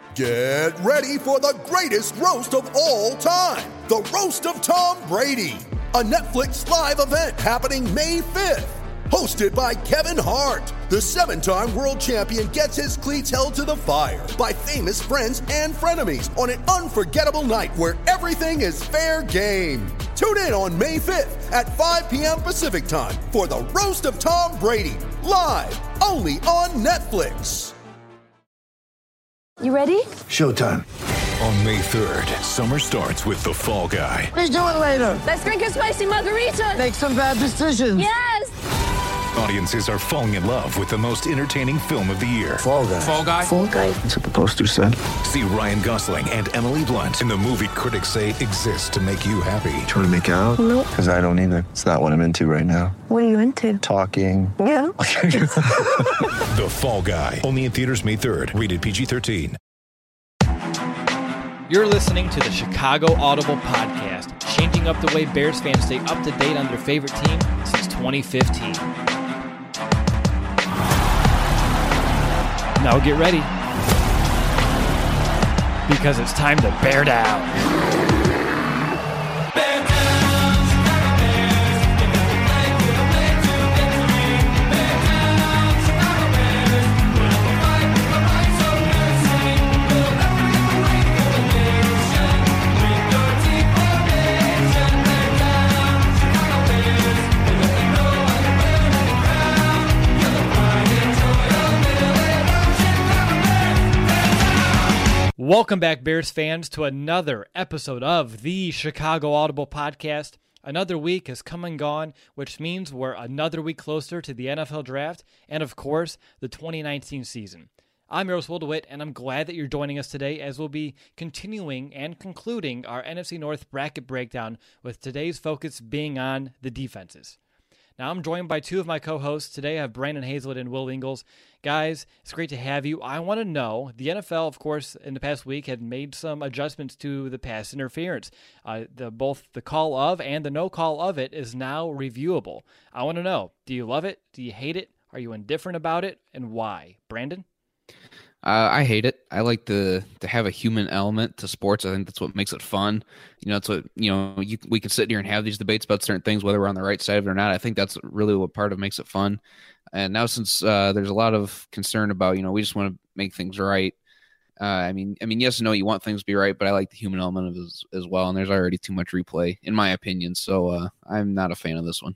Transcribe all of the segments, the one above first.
Get ready for the greatest roast of all time, the Roast of Tom Brady, a Netflix live event happening May 5th. Hosted by Kevin Hart, the 7-time world champion gets his cleats held to the fire by famous friends and frenemies on an unforgettable night where everything is fair game. Tune in on May 5th at 5 p.m. Pacific time for the Roast of Tom Brady, live only on Netflix. You ready? Showtime. On May 3rd, summer starts with The Fall Guy. Let's do it later. Let's drink a spicy margarita. Make some bad decisions. Yes! Audiences are falling in love with the most entertaining film of the year. Fall Guy. Fall Guy? Fall Guy. That's what the poster said. See Ryan Gosling and Emily Blunt in the movie critics say exists to make you happy. Trying to make it out? Nope. Because I don't either. It's not what I'm into right now. What are you into? Talking. Yeah. The Fall Guy. Only in theaters May 3rd. Rated PG-13. You're listening to the Chicago Audible Podcast, changing up the way Bears fans stay up to date on their favorite team since 2015. Now get ready, because it's time to bear down. Welcome back, Bears fans, to another episode of the Chicago Audible Podcast. Another week has come and gone, which means we're another week closer to the NFL Draft and, of course, the 2019 season. I'm Eros Wildewitt, and I'm glad that you're joining us today as we'll be continuing and concluding our NFC North bracket breakdown with today's focus being on the defenses. Now, I'm joined by two of my co-hosts. Today, I have Brandon Hazlett and Will Ingles. Guys, it's great to have you. I want to know, the NFL, of course, in the past week had made some adjustments to the pass interference. Both the call of and the no call of it is now reviewable. I want to know, do you love it? Do you hate it? Are you indifferent about it? And why? Brandon? I hate it. I like to have a human element to sports. I think that's what makes it fun. That's what, we can sit here and have these debates about certain things, whether we're on the right side of it or not. I think that's really what part of makes it fun. And now since there's a lot of concern about, we just want to make things right. I mean, yes and no, you want things to be right, but I like the human element of it as well. And there's already too much replay, in my opinion. So I'm not a fan of this one.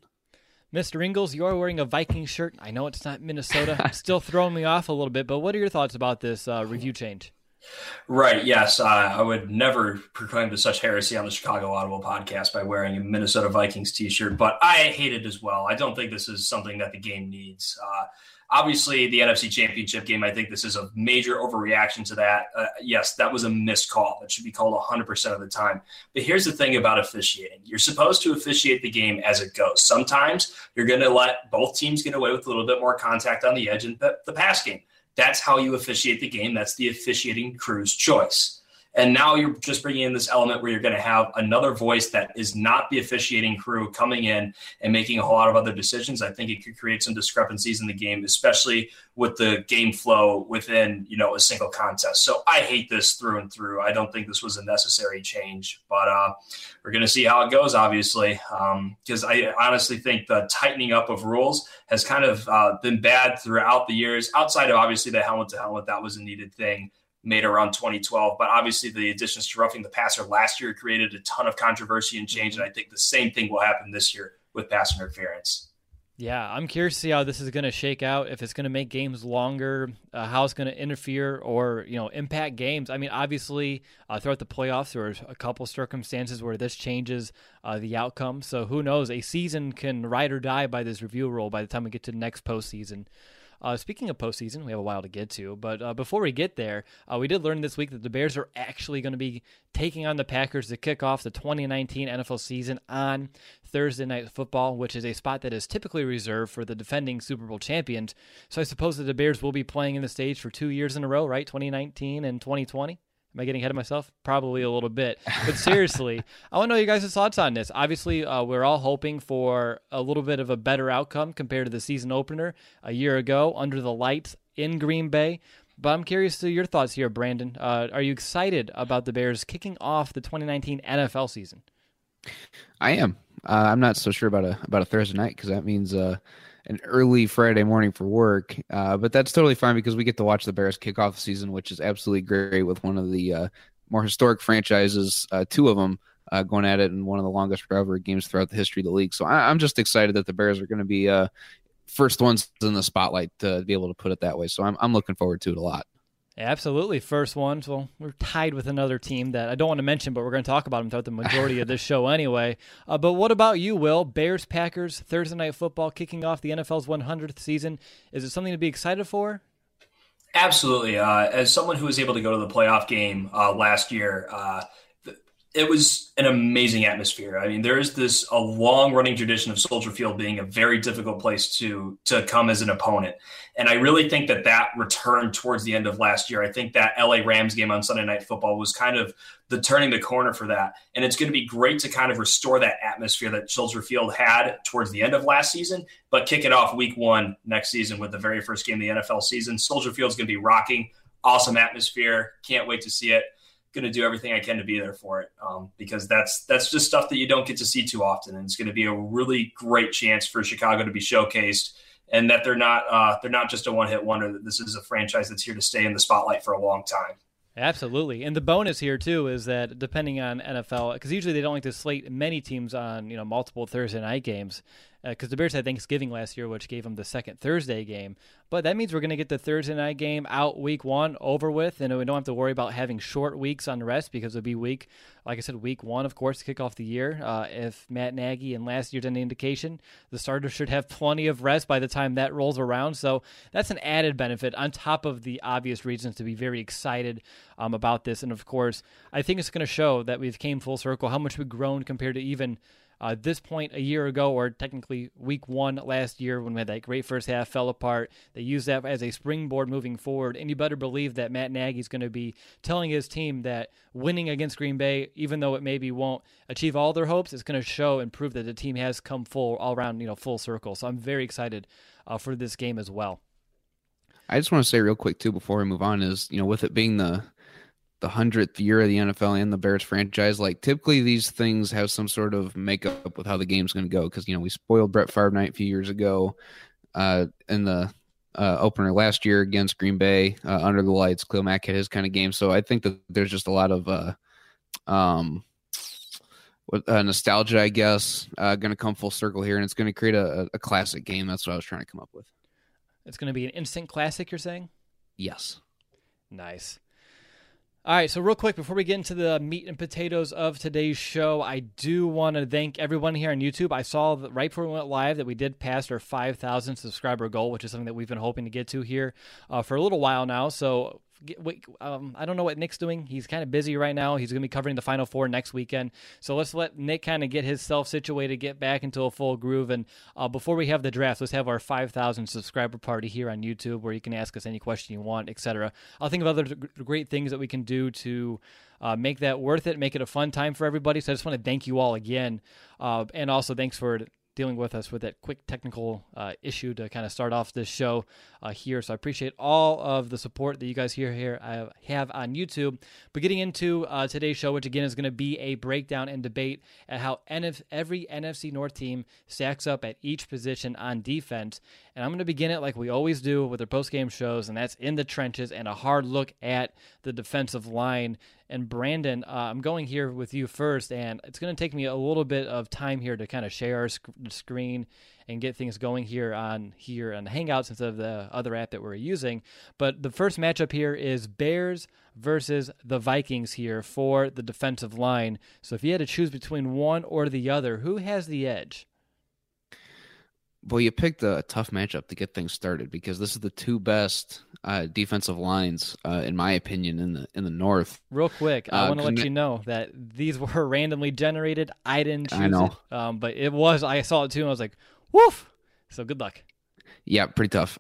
Mr. Ingles, you are wearing a Viking shirt. I know it's not Minnesota. It's still throwing me off a little bit, but what are your thoughts about this review change? Right, yes. I would never proclaim to such heresy on the Chicago Audible Podcast by wearing a Minnesota Vikings t-shirt, but I hate it as well. I don't think this is something that the game needs. Obviously, the NFC Championship game, I think this is a major overreaction to that. Yes, that was a missed call. It should be called 100% of the time. But here's the thing about officiating. You're supposed to officiate the game as it goes. Sometimes you're going to let both teams get away with a little bit more contact on the edge in the pass game. That's how you officiate the game. That's the officiating crew's choice. And now you're just bringing in this element where you're going to have another voice that is not the officiating crew coming in and making a whole lot of other decisions. I think it could create some discrepancies in the game, especially with the game flow within, a single contest. So I hate this through and through. I don't think this was a necessary change, but we're going to see how it goes, obviously, because I honestly think the tightening up of rules has kind of been bad throughout the years, outside of obviously the helmet to helmet. That was a needed thing made around 2012. But obviously the additions to roughing the passer last year created a ton of controversy and change. And I think the same thing will happen this year with pass interference. Yeah, I'm curious to see how this is going to shake out, if it's going to make games longer, how it's going to interfere or, impact games. I mean, obviously, throughout the playoffs, there were a couple circumstances where this changes the outcome. So who knows? A season can ride or die by this review rule by the time we get to the next postseason. Speaking of postseason, we have a while to get to, but before we get there, we did learn this week that the Bears are actually going to be taking on the Packers to kick off the 2019 NFL season on Thursday Night Football, which is a spot that is typically reserved for the defending Super Bowl champions. So I suppose that the Bears will be playing in the stage for 2 years in a row, right? 2019 and 2020? Am I getting ahead of myself? Probably a little bit. But seriously, I want to know you guys' thoughts on this. Obviously, we're all hoping for a little bit of a better outcome compared to the season opener a year ago under the lights in Green Bay. But I'm curious to your thoughts here, Brandon. Are you excited about the Bears kicking off the 2019 NFL season? I am. I'm not so sure about a Thursday night because that means an early Friday morning for work. But that's totally fine because we get to watch the Bears kick off the season, which is absolutely great with one of the more historic franchises, two of them going at it in one of the longest rivalry games throughout the history of the league. So I'm just excited that the Bears are going to be first ones in the spotlight, to be able to put it that way. So I'm looking forward to it a lot. Absolutely. First ones. Well, we're tied with another team that I don't want to mention, but we're going to talk about them throughout the majority of this show anyway. But what about you, Will? Bears, Packers, Thursday Night Football kicking off the NFL's 100th season. Is it something to be excited for? Absolutely. As someone who was able to go to the playoff game last year, it was an amazing atmosphere. I mean, there is a long-running tradition of Soldier Field being a very difficult place to come as an opponent. And I really think that returned towards the end of last year. I think that LA Rams game on Sunday Night Football was kind of the turning the corner for that. And it's going to be great to kind of restore that atmosphere that Soldier Field had towards the end of last season, but kick it off week 1 next season with the very first game of the NFL season. Soldier Field's going to be rocking. Awesome atmosphere. Can't wait to see it. Going to do everything I can to be there for it, because that's just stuff that you don't get to see too often, and it's going to be a really great chance for Chicago to be showcased, and that they're not just a one-hit wonder. That this is a franchise that's here to stay in the spotlight for a long time. Absolutely. And the bonus here, too, is that depending on NFL, because usually they don't like to slate many teams on multiple Thursday night games, because the Bears had Thanksgiving last year, which gave them the second Thursday game. But that means we're going to get the Thursday night game out week 1 over with, and we don't have to worry about having short weeks on rest, because it'll be week 1, of course, to kick off the year. If Matt Nagy and last year's any indication, the starters should have plenty of rest by the time that rolls around. So that's an added benefit on top of the obvious reasons to be very excited about this. And of course, I think it's going to show that we've came full circle, how much we've grown compared to even this point a year ago, or technically week 1 last year when we had that great first half, fell apart. They used that as a springboard moving forward, and you better believe that Matt Nagy is going to be telling his team that winning against Green Bay, even though it maybe won't achieve all their hopes, it's going to show and prove that the team has come all around, full circle. So I'm very excited for this game as well. I just want to say real quick too before we move on is, with it being the 100th year of the NFL and the Bears franchise, like typically these things have some sort of makeup with how the game's going to go. Because, we spoiled Brett Favre night a few years ago in the opener last year against Green Bay under the lights. Khalil Mack had his kind of game. So I think that there's just a lot of nostalgia, I guess, going to come full circle here. And it's going to create a classic game. That's what I was trying to come up with. It's going to be an instant classic, you're saying? Yes. Nice. All right, so real quick, before we get into the meat and potatoes of today's show, I do want to thank everyone here on YouTube. I saw that right before we went live that we did pass our 5,000 subscriber goal, which is something that we've been hoping to get to here for a little while now. So I don't know what Nick's doing. He's kind of busy right now. He's going to be covering the Final Four next weekend. So let's let Nick kind of get himself situated, get back into a full groove. And before we have the draft, let's have our 5,000 subscriber party here on YouTube where you can ask us any question you want, etc. I'll think of other great things that we can do to make that worth it, make it a fun time for everybody. So I just want to thank you all again. And also thanks for dealing with us with that quick technical issue to kind of start off this show here. So I appreciate all of the support that you guys here have on YouTube. But getting into today's show, which again is going to be a breakdown and debate at how every NFC North team stacks up at each position on defense. And I'm going to begin it like we always do with our post-game shows, and that's in the trenches and a hard look at the defensive line. And Brandon, I'm going here with you first, and it's going to take me a little bit of time here to kind of share our screen and get things going here on Hangouts instead of the other app that we're using. But the first matchup here is Bears versus the Vikings here for the defensive line. So if you had to choose between one or the other, who has the edge? Well, you picked a tough matchup to get things started because this is the two best defensive lines, in my opinion, in the North. Real quick, I want to let you know that these were randomly generated. I didn't choose it, but it was. I saw it too, and I was like, "Woof!" So good luck. Yeah, pretty tough.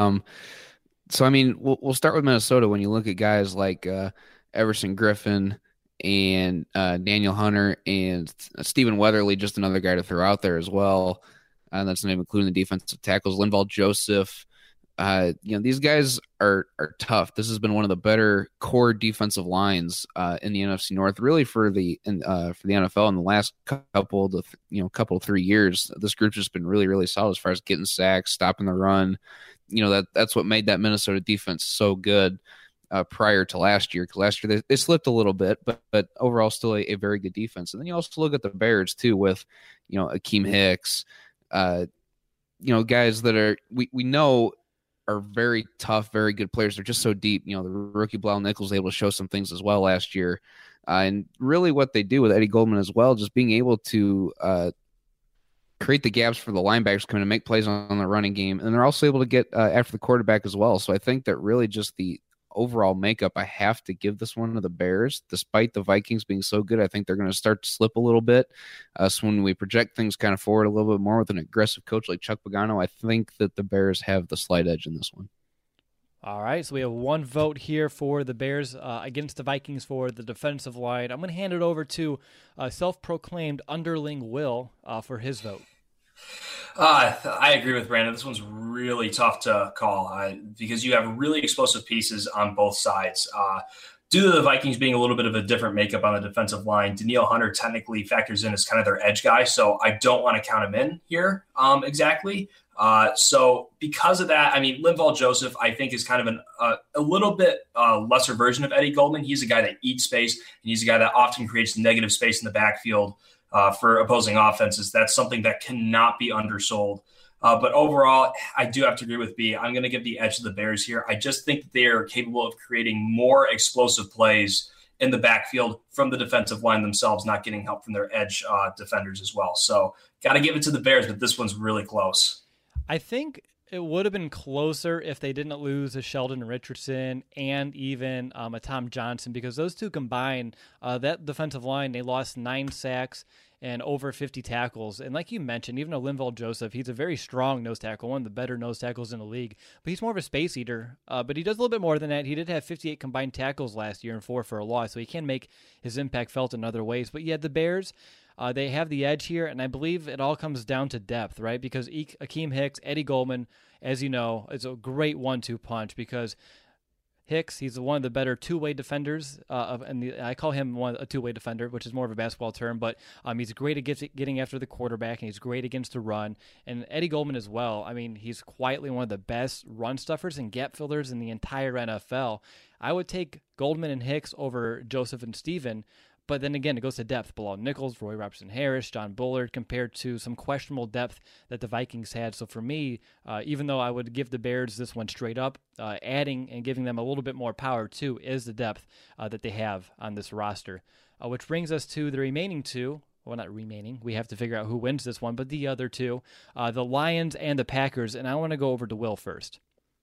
So I mean, we'll start with Minnesota. When you look at guys like Everson Griffin and Daniel Hunter and Stephen Weatherly, just another guy to throw out there as well. And that's not even including the defensive tackles. Linval Joseph, These guys are tough. This has been one of the better core defensive lines in the NFC North, really for the NFL in the last couple of 3 years. This group's just been really, really solid as far as getting sacks, stopping the run. That's what made that Minnesota defense so good prior to last year. Because last year they slipped a little bit, but overall still a very good defense. And then you also look at the Bears too with Akeem Hicks, guys that we know are very tough, very good players. They're just so deep. The rookie Bilal Nichols was able to show some things as well last year. And really what they do with Eddie Goldman as well, just being able to create the gaps for the linebackers coming to make plays on the running game. And they're also able to get after the quarterback as well. So I think that really just the overall makeup, I have to give this one to the Bears. Despite the Vikings being so good, I think they're going to start to slip a little bit. So when we project things kind of forward a little bit more with an aggressive coach like Chuck Pagano, I think that the Bears have the slight edge in this one. All right, so we have one vote here for the Bears against the Vikings for the defensive line. I'm going to hand it over to self-proclaimed underling Will for his vote. I agree with Brandon. This one's really tough to call because you have really explosive pieces on both sides. Due to the Vikings being a little bit of a different makeup on the defensive line, Danielle Hunter technically factors in as kind of their edge guy, so I don't want to count him in here exactly. So because of that, Linval Joseph, I think, is kind of a little bit lesser version of Eddie Goldman. He's a guy that eats space, and he's a guy that often creates negative space in the backfield for opposing offenses. That's something that cannot be undersold. But overall, I do have to agree with B. I'm going to give the edge to the Bears here. I just think that they are capable of creating more explosive plays in the backfield from the defensive line themselves, not getting help from their edge defenders as well. So got to give it to the Bears, but this one's really close. I think it would have been closer if they didn't lose a Sheldon Richardson and even a Tom Johnson, because those two combined, that defensive line, they lost 9 sacks and over 50 tackles. And like you mentioned, even though Linval Joseph, he's a very strong nose tackle, one of the better nose tackles in the league, but he's more of a space eater. But he does a little bit more than that. He did have 58 combined tackles last year and 4 for a loss, so he can make his impact felt in other ways. But yeah, the Bears, they have the edge here, and I believe it all comes down to depth, right? Because Akeem Hicks, Eddie Goldman, as you know, is a great 1-2 punch, because Hicks, he's one of the better two-way defenders, I call him a two-way defender, which is more of a basketball term, but he's great at getting after the quarterback, and he's great against the run. And Eddie Goldman as well, he's quietly one of the best run stuffers and gap fillers in the entire NFL. I would take Goldman and Hicks over Joseph and Steven, but then again, it goes to depth. Bilal Nichols, Roy Robertson-Harris, John Bullard, compared to some questionable depth that the Vikings had. So for me, even though I would give the Bears this one straight up, adding and giving them a little bit more power too is the depth that they have on this roster. Which brings us to the remaining two. Well, not remaining. We have to figure out who wins this one, but the other two, the Lions and the Packers. And I want to go over to Will first.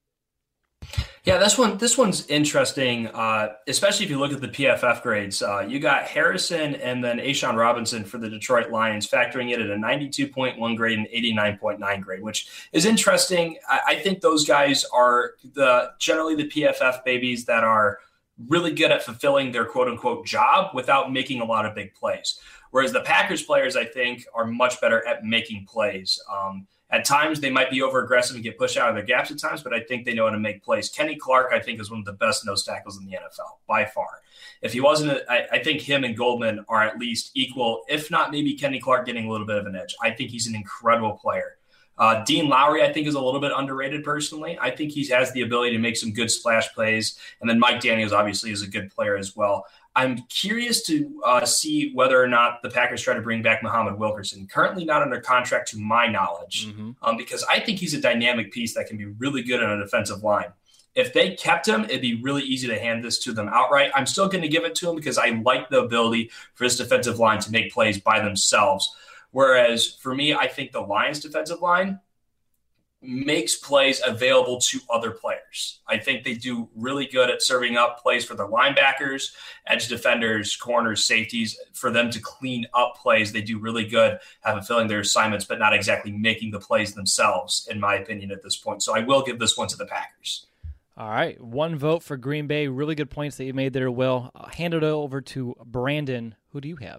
Yeah, this one's interesting, especially if you look at the PFF grades. You got Harrison and then A'Shawn Robinson for the Detroit Lions, factoring it at a 92.1 grade and 89.9 grade, which is interesting. I think those guys are generally the PFF babies that are really good at fulfilling their quote-unquote job without making a lot of big plays. Whereas the Packers players, I think, are much better at making plays. At times, they might be over-aggressive and get pushed out of their gaps at times, but I think they know how to make plays. Kenny Clark, I think, is one of the best nose tackles in the NFL, by far. If he wasn't, I think him and Goldman are at least equal, if not maybe Kenny Clark getting a little bit of an edge. I think he's an incredible player. Dean Lowry, I think, is a little bit underrated personally. I think he has the ability to make some good splash plays. And then Mike Daniels, obviously, is a good player as well. I'm curious to see whether or not the Packers try to bring back Muhammad Wilkerson, currently not under contract to my knowledge, because I think he's a dynamic piece that can be really good on a defensive line. If they kept him, it'd be really easy to hand this to them outright. I'm still going to give it to him because I like the ability for this defensive line to make plays by themselves. Whereas for me, I think the Lions defensive line makes plays available to other players. I think they do really good at serving up plays for their linebackers, edge defenders, corners, safeties, for them to clean up plays. They do really good at fulfilling their assignments, but not exactly making the plays themselves, in my opinion, at this point. So I will give this one to the Packers. All right, one vote for Green Bay. Really good points that you made there, Will. I'll hand it over to Brandon. Who do you have?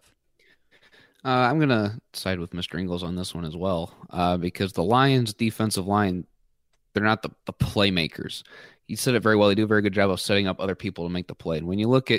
I'm going to side with Mr. Ingles on this one as well, because the Lions' defensive line, they're not the playmakers. You said it very well. They do a very good job of setting up other people to make the play. And when you look at,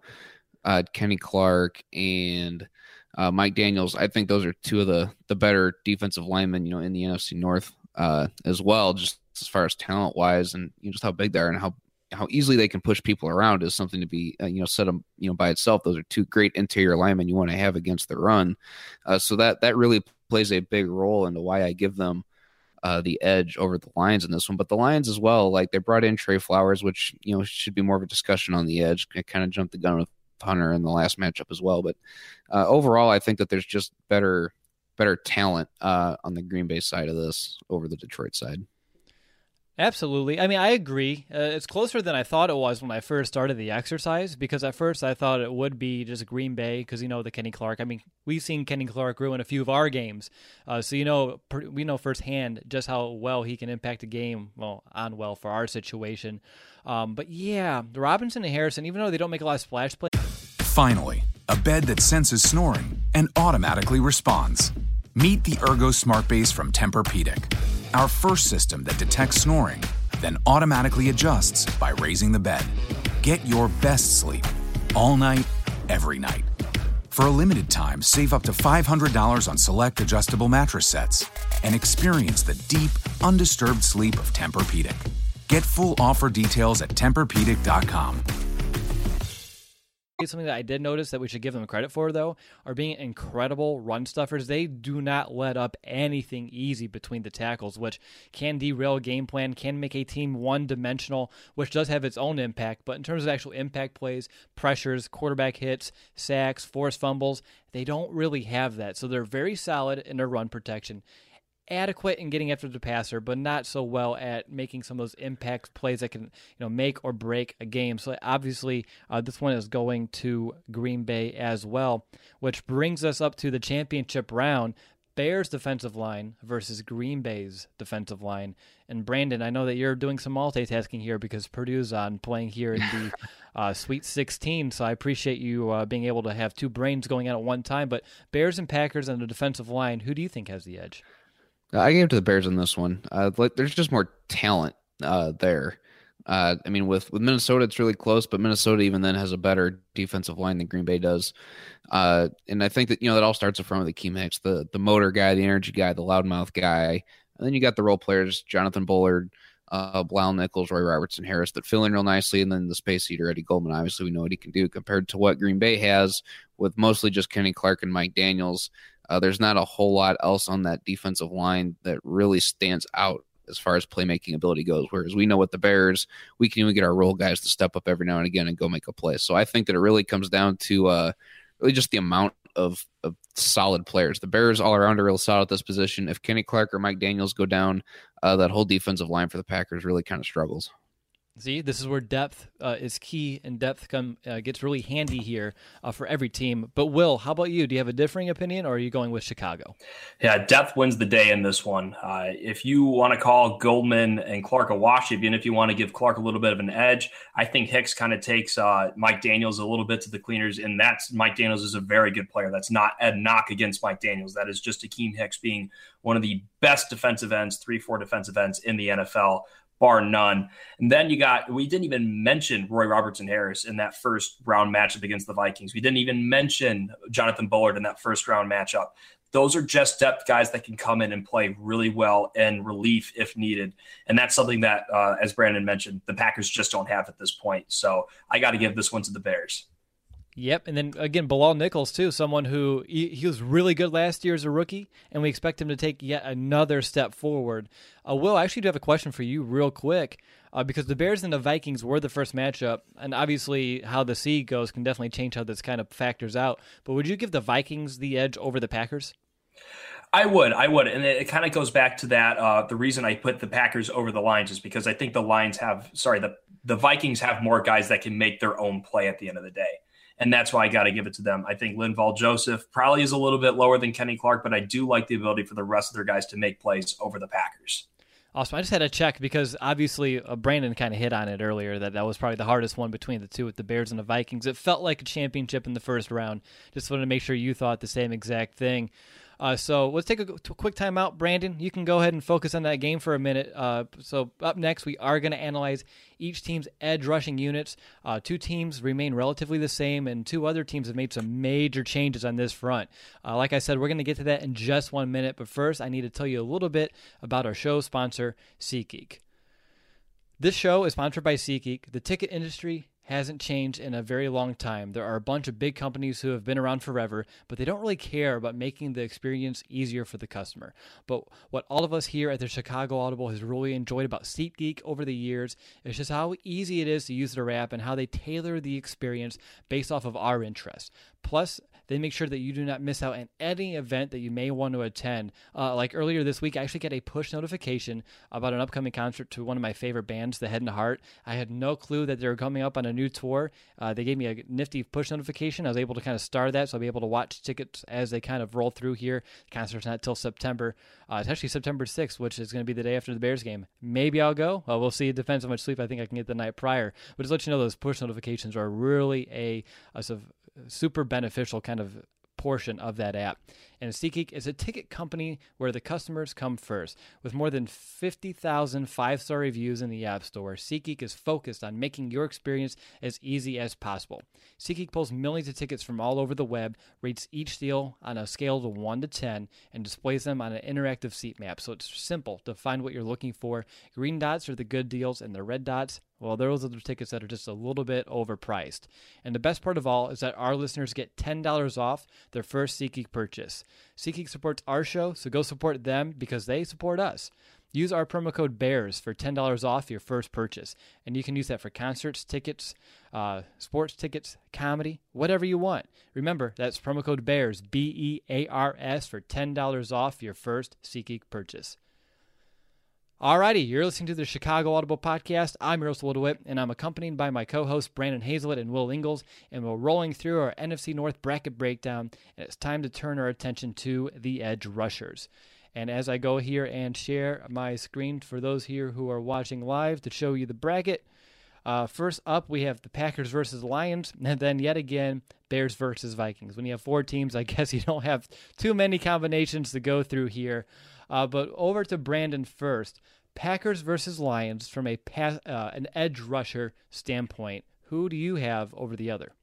Kenny Clark and Mike Daniels, I think those are two of the better defensive linemen, in the NFC North as well, just as far as talent-wise and just how big they are and how easily they can push people around is something to be, set them, by itself. Those are two great interior linemen you want to have against the run. So that really plays a big role into why I give them the edge over the Lions in this one. But the Lions as well, like they brought in Trey Flowers, which, should be more of a discussion on the edge. I kind of jumped the gun with Hunter in the last matchup as well. But overall, I think that there's just better talent on the Green Bay side of this over the Detroit side. Absolutely. I mean, I agree. It's closer than I thought it was when I first started the exercise, because at first I thought it would be just Green Bay because, the Kenny Clark. I mean, we've seen Kenny Clark ruin a few of our games. So, we know firsthand just how well he can impact a game, for our situation. But yeah, Robinson and Harrison, even though they don't make a lot of splash plays. Finally, a bed that senses snoring and automatically responds. Meet the Ergo Smart Base from Tempur-Pedic, our first system that detects snoring, then automatically adjusts by raising the bed. Get your best sleep all night, every night. For a limited time, save up to $500 on select adjustable mattress sets and experience the deep, undisturbed sleep of Tempur-Pedic. Get full offer details at TempurPedic.com. Something that I did notice that we should give them credit for, though, are being incredible run stuffers. They do not let up anything easy between the tackles, which can derail a game plan, can make a team one-dimensional, which does have its own impact. But in terms of actual impact plays, pressures, quarterback hits, sacks, forced fumbles, they don't really have that. So they're very solid in their run protection. Adequate in getting after the passer, but not so well at making some of those impact plays that can, make or break a game. So obviously, this one is going to Green Bay as well, which brings us up to the championship round. Bears defensive line versus Green Bay's defensive line. And Brandon, I know that you're doing some multitasking here because Purdue's on playing here in the Sweet 16. So I appreciate you being able to have two brains going on at one time. But Bears and Packers on the defensive line, who do you think has the edge? I gave it to the Bears in this one. There's just more talent there. I mean, with Minnesota, it's really close, but Minnesota even then has a better defensive line than Green Bay does. And I think that, that all starts up front with Akeem Hicks, the motor guy, the energy guy, the loudmouth guy. And then you got the role players, Jonathan Bullard, Bilal Nichols, Roy Robertson Harris, that fill in real nicely. And then the space eater, Eddie Goldman. Obviously, we know what he can do compared to what Green Bay has with mostly just Kenny Clark and Mike Daniels. There's not a whole lot else on that defensive line that really stands out as far as playmaking ability goes. Whereas we know with the Bears, we can even get our role guys to step up every now and again and go make a play. So I think that it really comes down to really just the amount of solid players. The Bears all around are real solid at this position. If Kenny Clark or Mike Daniels go down, that whole defensive line for the Packers really kind of struggles. See, this is where depth is key, and depth gets really handy here for every team. But Will, how about you? Do you have a differing opinion, or are you going with Chicago? Yeah, depth wins the day in this one. If you want to call Goldman and Clark a wash, even if you want to give Clark a little bit of an edge, I think Hicks kind of takes Mike Daniels a little bit to the cleaners, and Mike Daniels is a very good player. That's not a knock against Mike Daniels. That is just Akeem Hicks being one of the best defensive ends, 3-4 defensive ends in the NFL. Bar none. And then we didn't even mention Roy Robertson Harris in that first round matchup against the Vikings. We didn't even mention Jonathan Bullard in that first round matchup. Those are just depth guys that can come in and play really well in relief if needed. And that's something that, as Brandon mentioned, the Packers just don't have at this point. So I got to give this one to the Bears. Yep, and then again, Bilal Nichols too, someone who he was really good last year as a rookie, and we expect him to take yet another step forward. Will, I actually do have a question for you real quick, because the Bears and the Vikings were the first matchup, and obviously how the seed goes can definitely change how this kind of factors out. But would you give the Vikings the edge over the Packers? I would. And it kind of goes back to that. The reason I put the Packers over the Lions is because I think the Vikings have more guys that can make their own play at the end of the day. And that's why I got to give it to them. I think Linval Joseph probably is a little bit lower than Kenny Clark, but I do like the ability for the rest of their guys to make plays over the Packers. Awesome. I just had to check because obviously Brandon kind of hit on it earlier that was probably the hardest one between the two with the Bears and the Vikings. It felt like a championship in the first round. Just wanted to make sure you thought the same exact thing. So let's take a quick time out. Brandon, you can go ahead and focus on that game for a minute. So up next, we are going to analyze each team's edge rushing units. 2 teams remain relatively the same, and 2 other teams have made some major changes on this front. Like I said, we're going to get to that in just 1 minute, but first I need to tell you a little bit about our show sponsor, SeatGeek. This show is sponsored by SeatGeek. The ticket industry hasn't changed in a very long time. There are a bunch of big companies who have been around forever, but they don't really care about making the experience easier for the customer. But what all of us here at the Chicago Audible has really enjoyed about SeatGeek over the years is just how easy it is to use their app and how they tailor the experience based off of our interests. Plus, they make sure that you do not miss out on any event that you may want to attend. Like earlier this week, I actually got a push notification about an upcoming concert to one of my favorite bands, The Head and Heart. I had no clue that they were coming up on a new tour. They gave me a nifty push notification. I was able to kind of star that, so I'll be able to watch tickets as they kind of roll through here. The concert's not till September. It's actually September 6th, which is going to be the day after the Bears game. Maybe I'll go. We'll see. It depends how much sleep I think I can get the night prior. But just let you know, those push notifications are really a super beneficial kind of portion of that app. And SeatGeek is a ticket company where the customers come first. With more than 50,000 5-star reviews in the App Store, SeatGeek is focused on making your experience as easy as possible. SeatGeek pulls millions of tickets from all over the web, rates each deal on a scale of 1 to 10, and displays them on an interactive seat map. So it's simple to find what you're looking for. Green dots are the good deals, and the red dots, well, those are the tickets that are just a little bit overpriced. And the best part of all is that our listeners get $10 off their first SeatGeek purchase. SeatGeek supports our show, so go support them because they support us. Use our promo code BEARS for $10 off your first purchase. And you can use that for concerts, tickets, sports tickets, comedy, whatever you want. Remember, that's promo code BEARS, BEARS, for $10 off your first SeatGeek purchase. Alrighty, you're listening to the Chicago Audible Podcast. I'm your host, Will DeWitt, and I'm accompanied by my co-hosts Brandon Hazlett and Will Ingles, and we're rolling through our NFC North bracket breakdown, and it's time to turn our attention to the edge rushers. And as I go here and share my screen for those here who are watching live to show you the bracket, first up we have the Packers versus Lions, and then yet again, Bears versus Vikings. When you have 4 teams, I guess you don't have too many combinations to go through here. But over to Brandon first. Packers versus Lions from an edge rusher standpoint. Who do you have over the other?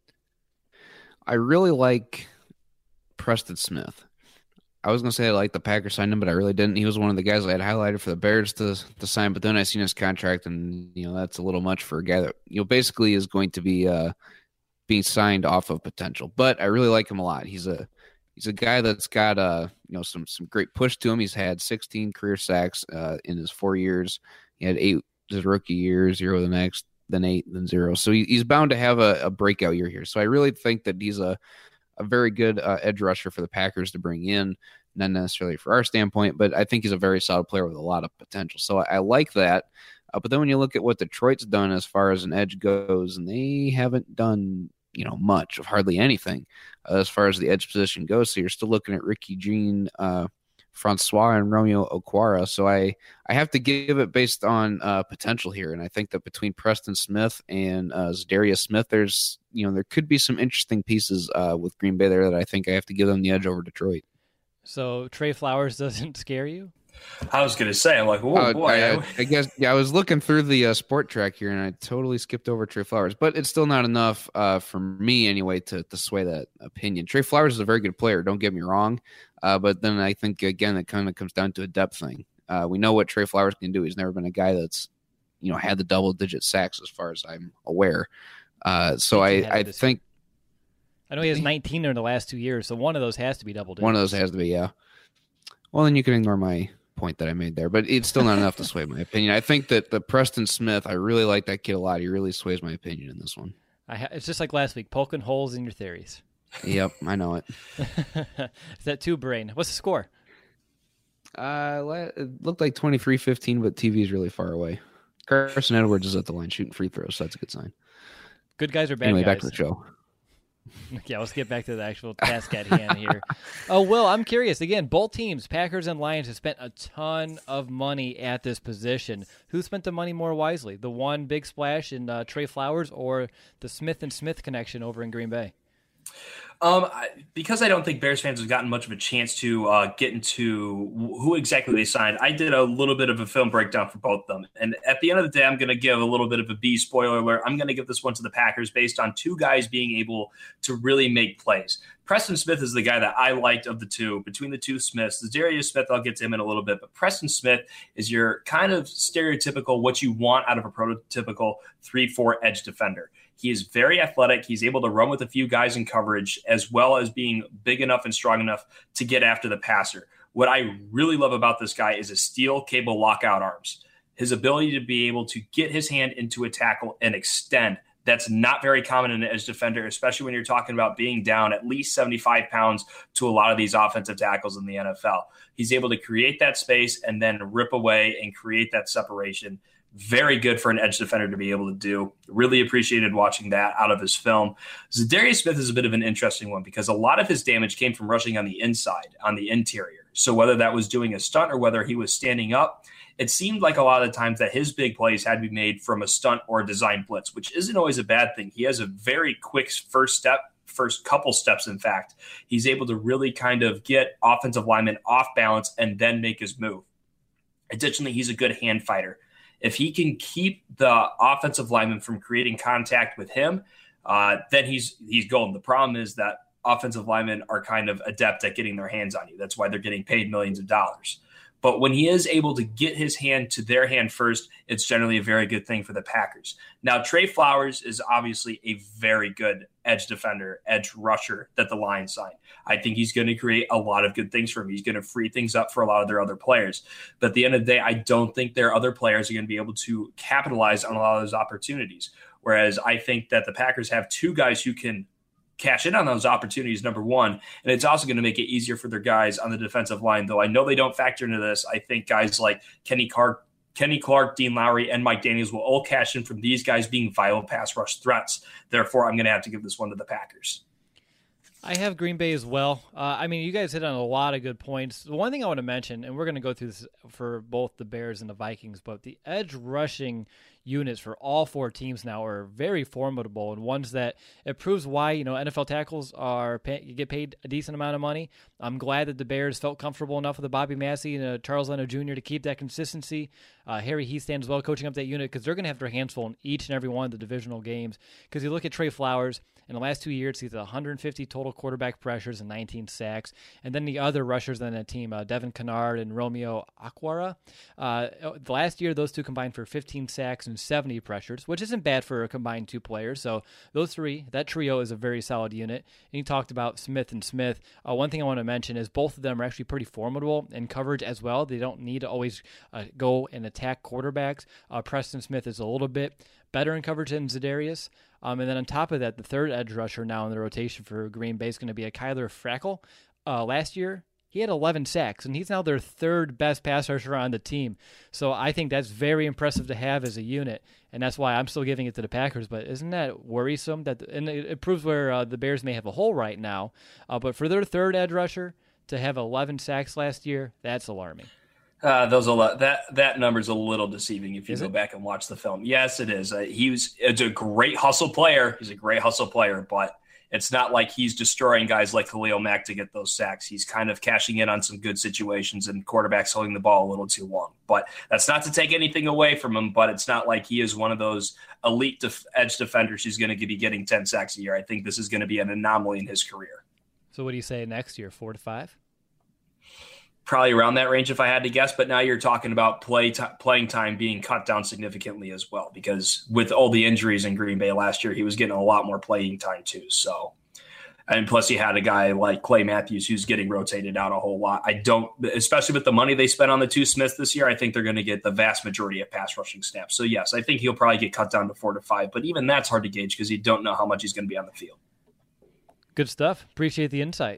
I really like Preston Smith. I was going to say I like the Packers signed him, but I really didn't. He was one of the guys I had highlighted for the Bears to sign, but then I seen his contract, and that's a little much for a guy that basically is going to be being signed off of potential. But I really like him a lot. He's a guy that's got some great push to him. He's had 16 career sacks in his 4 years. He had 8 his rookie year, 0 the next, then 8, then 0. So he's bound to have a breakout year here. So I really think that he's a very good edge rusher for the Packers to bring in, not necessarily for our standpoint, but I think he's a very solid player with a lot of potential. So I like that. But then when you look at what Detroit's done as far as an edge goes, and they haven't done much of hardly anything as far as the edge position goes. So you're still looking at Ricky Jean, Francois, and Romeo Okwara. So I have to give it based on potential here. And I think that between Preston Smith and Zadarius Smith, there's, there could be some interesting pieces with Green Bay there that I think I have to give them the edge over Detroit. So Trey Flowers doesn't scare you? I was going to say, I'm like, whoa, boy. I guess, I was looking through the Sport Track here, and I totally skipped over Trey Flowers. But it's still not enough for me, anyway, to sway that opinion. Trey Flowers is a very good player, don't get me wrong. But then I think, again, it kind of comes down to a depth thing. We know what Trey Flowers can do. He's never been a guy that's, had the double-digit sacks as far as I'm aware. So I think... I know he has 19 in the last 2 years, so one of those has to be double digits. One of those has to be, yeah. Well, then you can ignore my point that I made there, but it's still not enough to sway my opinion. I think that the Preston Smith, I really like that kid a lot. He really sways my opinion in this one. It's just like last week, poking holes in your theories. Yep, I know it. Is that too brain? What's the score? It looked like 23-15, but TV is really far away. Carson Edwards is at the line shooting free throws, so that's a good sign. Good guys or bad guys? guys? Back to the show. Yeah, let's get back to the actual task at hand here. Oh, Will, I'm curious. Again, both teams, Packers and Lions, have spent a ton of money at this position. Who spent the money more wisely? The one big splash in Trey Flowers or the Smith and Smith connection over in Green Bay? Because I don't think Bears fans have gotten much of a chance to get into who exactly they signed, I did a little bit of a film breakdown for both of them. And at the end of the day, I'm going to give a little bit of a B spoiler alert. I'm going to give this one to the Packers based on two guys being able to really make plays. Preston Smith is the guy that I liked of the two. Between the two Smiths, Za'Darius Smith, I'll get to him in a little bit, but Preston Smith is your kind of stereotypical what you want out of a prototypical 3-4 edge defender. He is very athletic. He's able to run with a few guys in coverage, as well as being big enough and strong enough to get after the passer. What I really love about this guy is his steel cable lockout arms. His ability to be able to get his hand into a tackle and extend. That's not very common in an edge defender, especially when you're talking about being down at least 75 pounds to a lot of these offensive tackles in the NFL. He's able to create that space and then rip away and create that separation. Very good for an edge defender to be able to do. Really appreciated watching that out of his film. Za'Darius Smith is a bit of an interesting one because a lot of his damage came from rushing on the inside, on the interior. So whether that was doing a stunt or whether he was standing up, it seemed like a lot of the times that his big plays had to be made from a stunt or a design blitz, which isn't always a bad thing. He has a very quick first couple steps, in fact. He's able to really kind of get offensive linemen off balance and then make his move. Additionally, he's a good hand fighter. If he can keep the offensive lineman from creating contact with him, then he's golden. The problem is that offensive linemen are kind of adept at getting their hands on you. That's why they're getting paid millions of dollars. But when he is able to get his hand to their hand first, it's generally a very good thing for the Packers. Now, Trey Flowers is obviously a very good edge defender, edge rusher that the Lions signed. I think he's going to create a lot of good things for him. He's going to free things up for a lot of their other players. But at the end of the day, I don't think their other players are going to be able to capitalize on a lot of those opportunities. Whereas I think that the Packers have two guys who can cash in on those opportunities, number one, and it's also going to make it easier for their guys on the defensive line, though I know they don't factor into this. I think guys like Kenny Clark, Dean Lowry, and Mike Daniels will all cash in from these guys being vital pass rush threats. Therefore, I'm going to have to give this one to the Packers. I have Green Bay as well. I mean, you guys hit on a lot of good points. The one thing I want to mention, and we're going to go through this for both the Bears and the Vikings, but the edge rushing units for all four teams now are very formidable, and ones that it proves why NFL tackles get paid a decent amount of money. I'm glad that the Bears felt comfortable enough with Bobby Massey and Charles Leno Jr. to keep that consistency. Harry Heastand as well coaching up that unit because they're going to have their hands full in each and every one of the divisional games. Because you look at Trey Flowers, in the last 2 years, he's 150 total quarterback pressures and 19 sacks. And then the other rushers on that team, Devin Kennard and Romeo Okwara. The last year, those two combined for 15 sacks and 70 pressures, which isn't bad for a combined two players. So those three, that trio is a very solid unit. And you talked about Smith and Smith. One thing I want to mention is both of them are actually pretty formidable in coverage as well. They don't need to always go and attack quarterbacks. Preston Smith is a little bit better in coverage than Za'Darius. And then on top of that, the third edge rusher now in the rotation for Green Bay is going to be a Kyler Fackrell. Last year, he had 11 sacks, and he's now their third best pass rusher on the team. So I think that's very impressive to have as a unit, and that's why I'm still giving it to the Packers. But isn't that worrisome? And it proves where the Bears may have a hole right now. But for their third edge rusher to have 11 sacks last year, that's alarming. That number's a little deceiving if you go back and watch the film. Yes, it is. It's a great hustle player. He's a great hustle player, but it's not like he's destroying guys like Khalil Mack to get those sacks. He's kind of cashing in on some good situations and quarterbacks holding the ball a little too long. But that's not to take anything away from him, but it's not like he is one of those elite edge defenders who's going to be getting 10 sacks a year. I think this is going to be an anomaly in his career. So what do you say next year, 4 to 5? Probably around that range if I had to guess, but now you're talking about playing time being cut down significantly as well, because with all the injuries in Green Bay last year, he was getting a lot more playing time too. So, and plus you had a guy like Clay Matthews who's getting rotated out a whole lot. Especially with the money they spent on the two Smiths this year, I think they're going to get the vast majority of pass rushing snaps. So yes, I think he'll probably get cut down to 4 to 5, but even that's hard to gauge because you don't know how much he's going to be on the field. Good stuff. Appreciate the insight.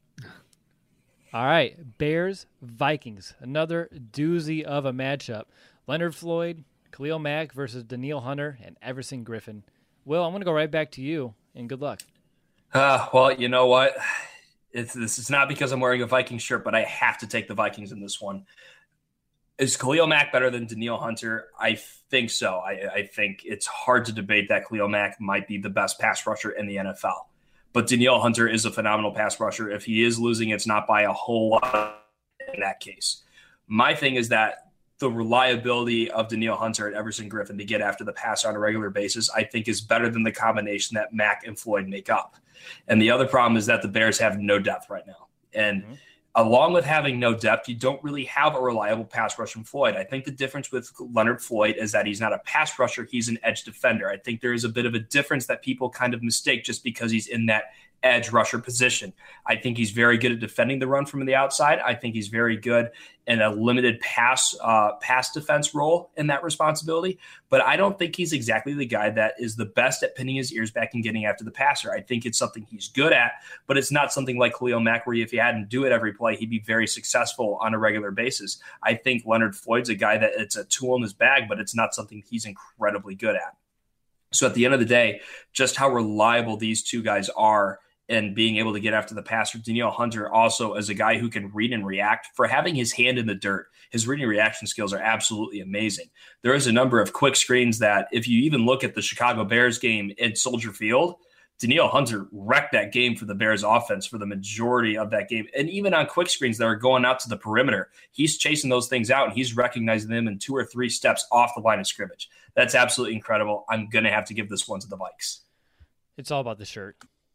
All right, Bears, Vikings, another doozy of a matchup. Leonard Floyd, Khalil Mack versus Danielle Hunter, and Everson Griffin. Will, I'm going to go right back to you, and good luck. Well, you know what? This is not because I'm wearing a Vikings shirt, but I have to take the Vikings in this one. Is Khalil Mack better than Danielle Hunter? I think so. I think it's hard to debate that Khalil Mack might be the best pass rusher in the NFL. But Danielle Hunter is a phenomenal pass rusher. If he is losing, it's not by a whole lot in that case. My thing is that the reliability of Danielle Hunter and Everson Griffin to get after the passer on a regular basis, I think, is better than the combination that Mack and Floyd make up. And the other problem is that the Bears have no depth right now. And along with having no depth, you don't really have a reliable pass rush from Floyd. I think the difference with Leonard Floyd is that he's not a pass rusher. He's an edge defender. I think there is a bit of a difference that people kind of mistake just because he's in that edge rusher position. I think he's very good at defending the run from the outside. I think he's very good in a limited pass defense role in that responsibility. But I don't think he's exactly the guy that is the best at pinning his ears back and getting after the passer. I think it's something he's good at, but it's not something like Khalil Mack where if he hadn't do it every play, he'd be very successful on a regular basis. I think Leonard Floyd's a guy that it's a tool in his bag, but it's not something he's incredibly good at. So at the end of the day, just how reliable these two guys are and being able to get after the passer. Danielle Hunter also as a guy who can read and react. For having his hand in the dirt, his reading and reaction skills are absolutely amazing. There is a number of quick screens that if you even look at the Chicago Bears game in Soldier Field, Danielle Hunter wrecked that game for the Bears offense for the majority of that game. And even on quick screens that are going out to the perimeter, he's chasing those things out and he's recognizing them in 2 or 3 steps off the line of scrimmage. That's absolutely incredible. I'm going to have to give this one to the Vikes. It's all about the shirt.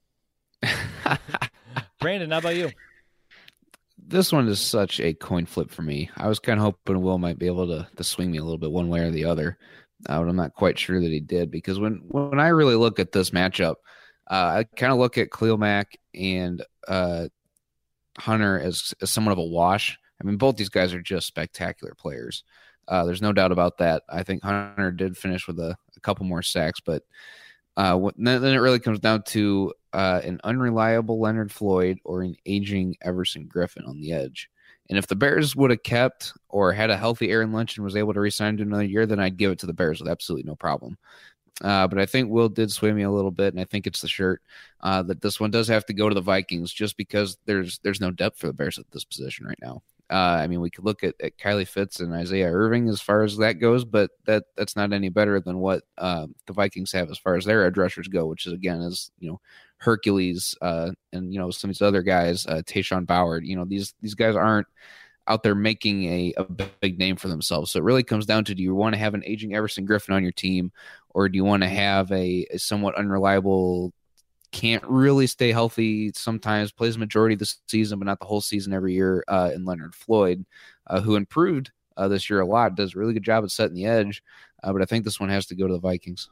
Brandon, how about you? This one is such a coin flip for me. I was kind of hoping Will might be able to swing me a little bit one way or the other, but I'm not quite sure that he did, because when I really look at this matchup, I kind of look at Khalil Mack and Hunter as somewhat of a wash. I mean, both these guys are just spectacular players. There's no doubt about that. I think Hunter did finish with a couple more sacks, but then it really comes down to an unreliable Leonard Floyd or an aging Everson Griffin on the edge. And if the Bears would have kept or had a healthy Aaron Lynch and was able to re-sign to another year, then I'd give it to the Bears with absolutely no problem. But I think Will did sway me a little bit, and I think it's the shirt that this one does have to go to the Vikings just because there's no depth for the Bears at this position right now. I mean, we could look at Kylie Fitz and Isaiah Irving as far as that goes, but that's not any better than what the Vikings have as far as their edge rushers go, which is, again, is, Hercules and, some of these other guys, Tayshaun Boward. These guys aren't out there making a big name for themselves. So it really comes down to, do you want to have an aging Everson Griffin on your team, or do you want to have a somewhat unreliable, can't really stay healthy, sometimes plays the majority of the season but not the whole season every year, in Leonard Floyd, who improved this year a lot, does a really good job at setting the edge, but I think this one has to go to the Vikings.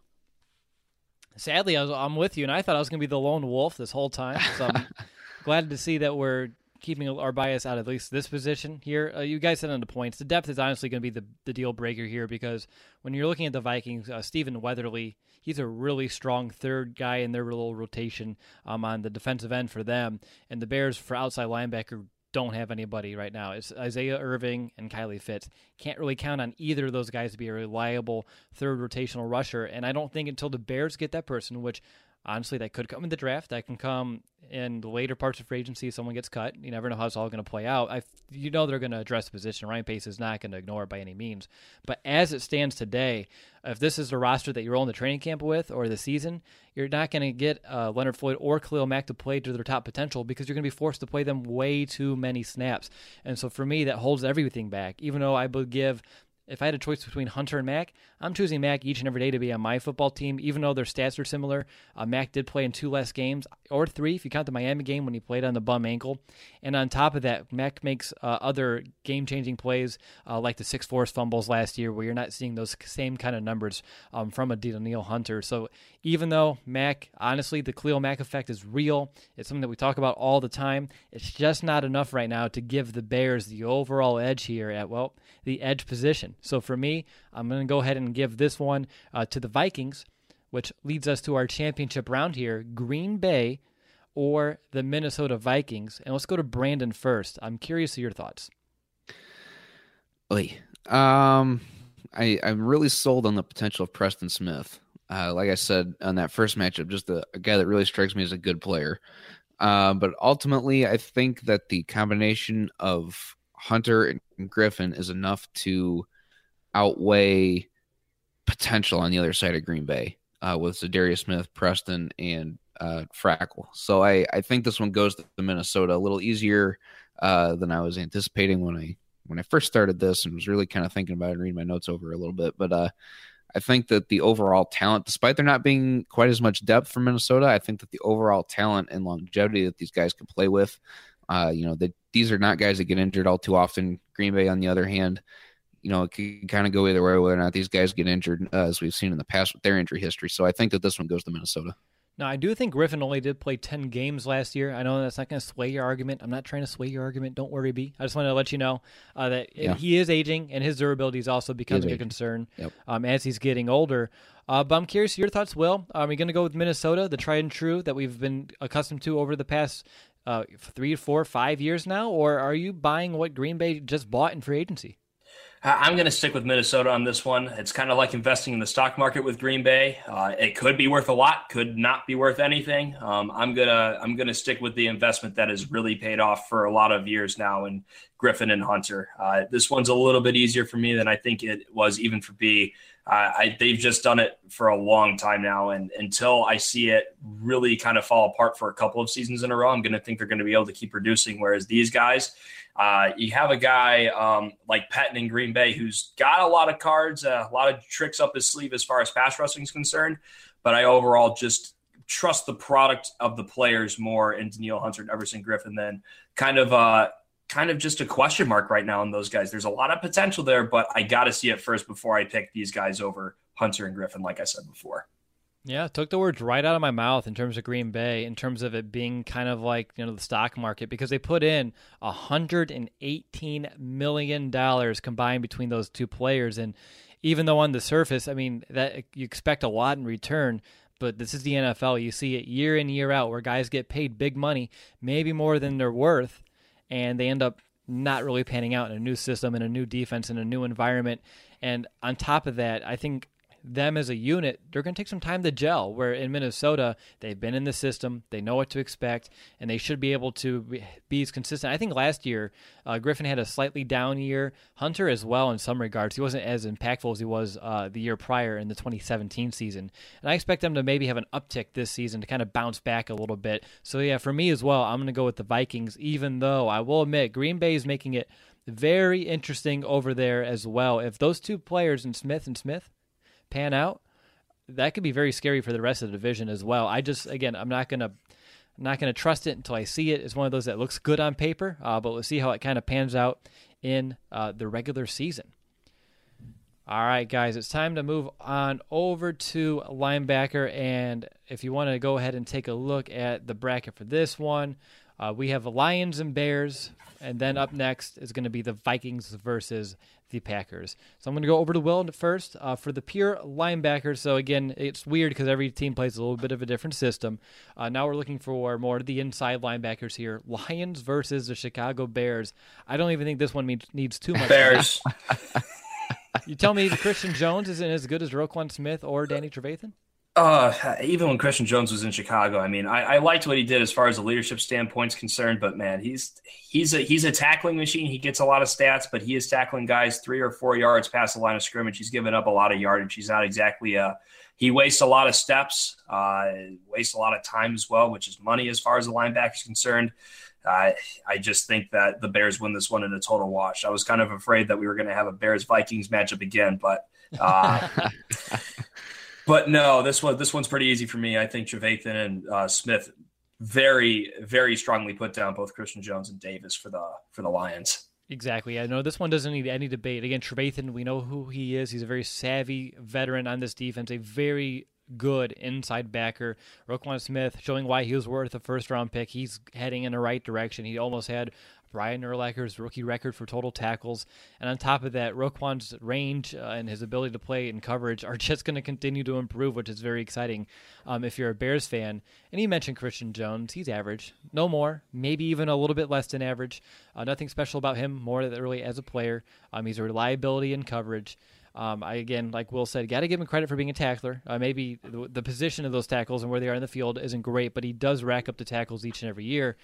Sadly, I'm with you, and I thought I was going to be the lone wolf this whole time, so I'm glad to see that we're keeping our bias out of at least this position here. You guys hit on the points. The depth is honestly going to be the deal breaker here, because when you're looking at the Vikings, Stephen Weatherly, he's a really strong third guy in their little rotation on the defensive end for them. And the Bears, for outside linebacker, don't have anybody right now. It's Isaiah Irving and Kylie Fitz. Can't really count on either of those guys to be a reliable third rotational rusher. And I don't think until the Bears get that person, which honestly, that could come in the draft. That can come in the later parts of free agency if someone gets cut. You never know how it's all going to play out. They're going to address the position. Ryan Pace is not going to ignore it by any means. But as it stands today, if this is the roster that you're rolling the training camp with or the season, you're not going to get Leonard Floyd or Khalil Mack to play to their top potential, because you're going to be forced to play them way too many snaps. And so for me, that holds everything back. Even though I would give, if I had a choice between Hunter and Mack, I'm choosing Mack each and every day to be on my football team, even though their stats are similar. Mack did play in 2 less games, or 3 if you count the Miami game when he played on the bum ankle. And on top of that, Mack makes other game-changing plays like the 6 forced fumbles last year, where you're not seeing those same kind of numbers from a Danielle Hunter. So even though Mack, honestly, the Khalil Mack effect is real, it's something that we talk about all the time, it's just not enough right now to give the Bears the overall edge here at, the edge position. So for me, I'm going to go ahead and give this one to the Vikings, which leads us to our championship round here, Green Bay or the Minnesota Vikings. And let's go to Brandon first. I'm curious of your thoughts. I'm really sold on the potential of Preston Smith. Like I said, on that first matchup, just a guy that really strikes me as a good player. But ultimately, I think that the combination of Hunter and Griffin is enough to outweigh potential on the other side of Green Bay with Zadarius Smith, Preston, and Frackle. So I think this one goes to Minnesota a little easier than I was anticipating when I first started this and was really kind of thinking about it and reading my notes over a little bit. But I think that the overall talent, despite there not being quite as much depth for Minnesota, I think that the overall talent and longevity that these guys can play with, these are not guys that get injured all too often. Green Bay, on the other hand, it can kind of go either way, whether or not these guys get injured, as we've seen in the past with their injury history. So I think that this one goes to Minnesota. Now, I do think Griffin only did play 10 games last year. I know that's not going to sway your argument. I'm not trying to sway your argument. Don't worry, B. I just want to let you know that he is aging, and his durability is also becoming a concern as he's getting older. But I'm curious your thoughts, Will. Are we going to go with Minnesota, the tried and true that we've been accustomed to over the past 3, 4, 5 years now? Or are you buying what Green Bay just bought in free agency? I'm going to stick with Minnesota on this one. It's kind of like investing in the stock market with Green Bay. It could be worth a lot, could not be worth anything. I'm gonna stick with the investment that has really paid off for a lot of years now in Griffin and Hunter. This one's a little bit easier for me than I think it was even for B. They've just done it for a long time now, and until I see it really kind of fall apart for a couple of seasons in a row, I'm going to think they're going to be able to keep producing. Whereas these guys, you have a guy like Pettin in Green Bay who's got a lot of cards, a lot of tricks up his sleeve as far as pass rushing is concerned, but I overall just trust the product of the players more in Danielle Hunter and Everson Griffin than kind of just a question mark right now in those guys. There's a lot of potential there, but I got to see it first before I pick these guys over Hunter and Griffin, like I said before. Yeah, took the words right out of my mouth in terms of Green Bay, in terms of it being kind of like, the stock market, because they put in $118 million combined between those two players. And even though on the surface, I mean, that you expect a lot in return, but this is the NFL. You see it year in, year out, where guys get paid big money, maybe more than they're worth, and they end up not really panning out in a new system, in a new defense, in a new environment. And on top of that, I think them as a unit, they're going to take some time to gel, where in Minnesota, they've been in the system, they know what to expect, and they should be able to be as consistent. I think last year, Griffin had a slightly down year. Hunter as well in some regards. He wasn't as impactful as he was the year prior in the 2017 season. And I expect them to maybe have an uptick this season to kind of bounce back a little bit. So yeah, for me as well, I'm going to go with the Vikings, even though I will admit Green Bay is making it very interesting over there as well. If those two players in Smith pan out, that could be very scary for the rest of the division as well. I'm not gonna trust it until I see it. It's one of those that looks good on paper, but we'll see how it kind of pans out in the regular season. All right, guys, it's time to move on over to linebacker, and if you want to go ahead and take a look at the bracket for this one, we have Lions and Bears, and then up next is going to be the Vikings versus the Packers. So I'm going to go over to Will first for the pure linebackers. So again, it's weird because every team plays a little bit of a different system. Now we're looking for more of the inside linebackers here. Lions versus the Chicago Bears. I don't even think this one needs too much. Bears. You tell me Christian Jones isn't as good as Roquan Smith or Danny Trevathan? Even when Christian Jones was in Chicago, I mean, I liked what he did as far as the leadership standpoint's concerned, but man, he's a tackling machine. He gets a lot of stats, but he is tackling guys 3 or 4 yards past the line of scrimmage. He's given up a lot of yardage. He's not exactly he wastes a lot of steps, wastes a lot of time as well, which is money as far as the linebacker is concerned. I just think that the Bears win this one in a total wash. I was kind of afraid that we were going to have a Bears-Vikings matchup again, but but no, this one's pretty easy for me. I think Trevathan and Smith very, very strongly put down both Christian Jones and Davis for the Lions. Exactly. I know this one doesn't need any debate. Again, Trevathan, we know who he is. He's a very savvy veteran on this defense, a very good inside backer. Roquan Smith showing why he was worth a first-round pick. He's heading in the right direction. He almost had Brian Urlacher's rookie record for total tackles. And on top of that, Roquan's range and his ability to play in coverage are just going to continue to improve, which is very exciting if you're a Bears fan. And you mentioned Christian Jones. He's average. No more. Maybe even a little bit less than average. Nothing special about him more really as a player. He's a reliability in coverage. Again, like Will said, got to give him credit for being a tackler. Maybe the position of those tackles and where they are in the field isn't great, but he does rack up the tackles each and every year.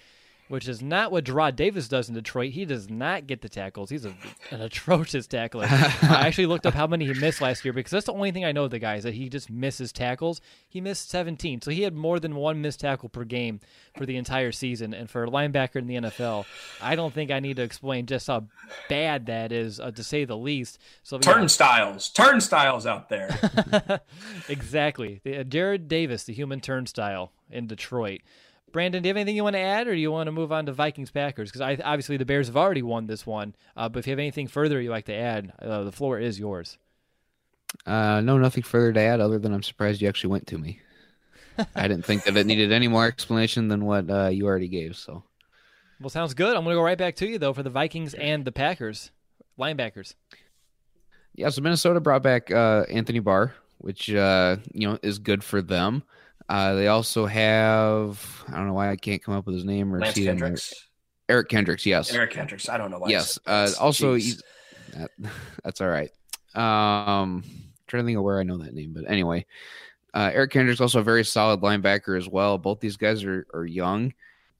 which is not what Gerard Davis does in Detroit. He does not get the tackles. He's an atrocious tackler. I actually looked up how many he missed last year because that's the only thing I know of the guy is that he just misses tackles. He missed 17, so he had more than one missed tackle per game for the entire season. And for a linebacker in the NFL, I don't think I need to explain just how bad that is, to say the least. So turnstiles out there. Exactly. Jared Davis, the human turnstile in Detroit. Brandon, do you have anything you want to add, or do you want to move on to Vikings-Packers? Because obviously the Bears have already won this one, but if you have anything further you'd like to add, the floor is yours. No, nothing further to add other than I'm surprised you actually went to me. I didn't think that it needed any more explanation than what you already gave. So, well, sounds good. I'm going to go right back to you, though, for the Vikings and the Packers. Linebackers. Yeah, so Minnesota brought back Anthony Barr, which is good for them. They also have, I don't know why I can't come up with his name or Lance see Kendricks. Eric Kendricks, yes. Eric Kendricks. I don't know why. Yes. Also, that's all right. Trying to think of where I know that name, but anyway, Eric Kendricks also a very solid linebacker as well. Both these guys are young,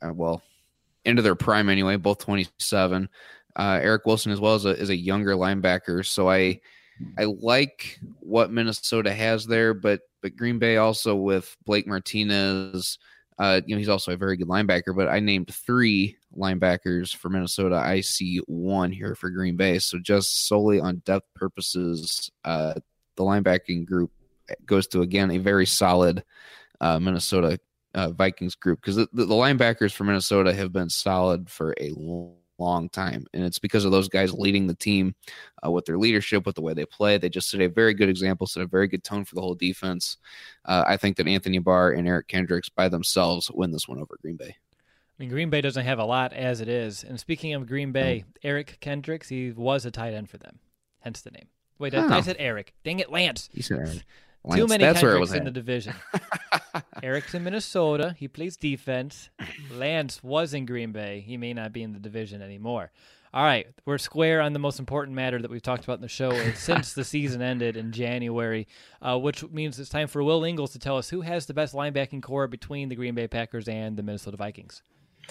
into their prime anyway. Both 27. Eric Wilson as well is a younger linebacker, so I like what Minnesota has there, but Green Bay also with Blake Martinez, he's also a very good linebacker, but I named 3 linebackers for Minnesota. I see 1 here for Green Bay. So just solely on depth purposes, the linebacking group goes to, again, a very solid Minnesota Vikings group, because the linebackers for Minnesota have been solid for a long time, and it's because of those guys leading the team with their leadership, with the way they play. They just set a very good example, set a very good tone for the whole defense. I think that Anthony Barr and Eric Kendricks by themselves win this one over Green Bay. I mean, Green Bay doesn't have a lot as it is. And speaking of Green Bay, Eric Kendricks, he was a tight end for them, hence the name. Wait, I said Eric. Dang it, Lance. You said Eric. Too many Kendricks in the division. Eric's in Minnesota. He plays defense. Lance was in Green Bay. He may not be in the division anymore. All right, we're square on the most important matter that we've talked about in the show since the season ended in January, which means it's time for Will Ingles to tell us who has the best linebacking core between the Green Bay Packers and the Minnesota Vikings.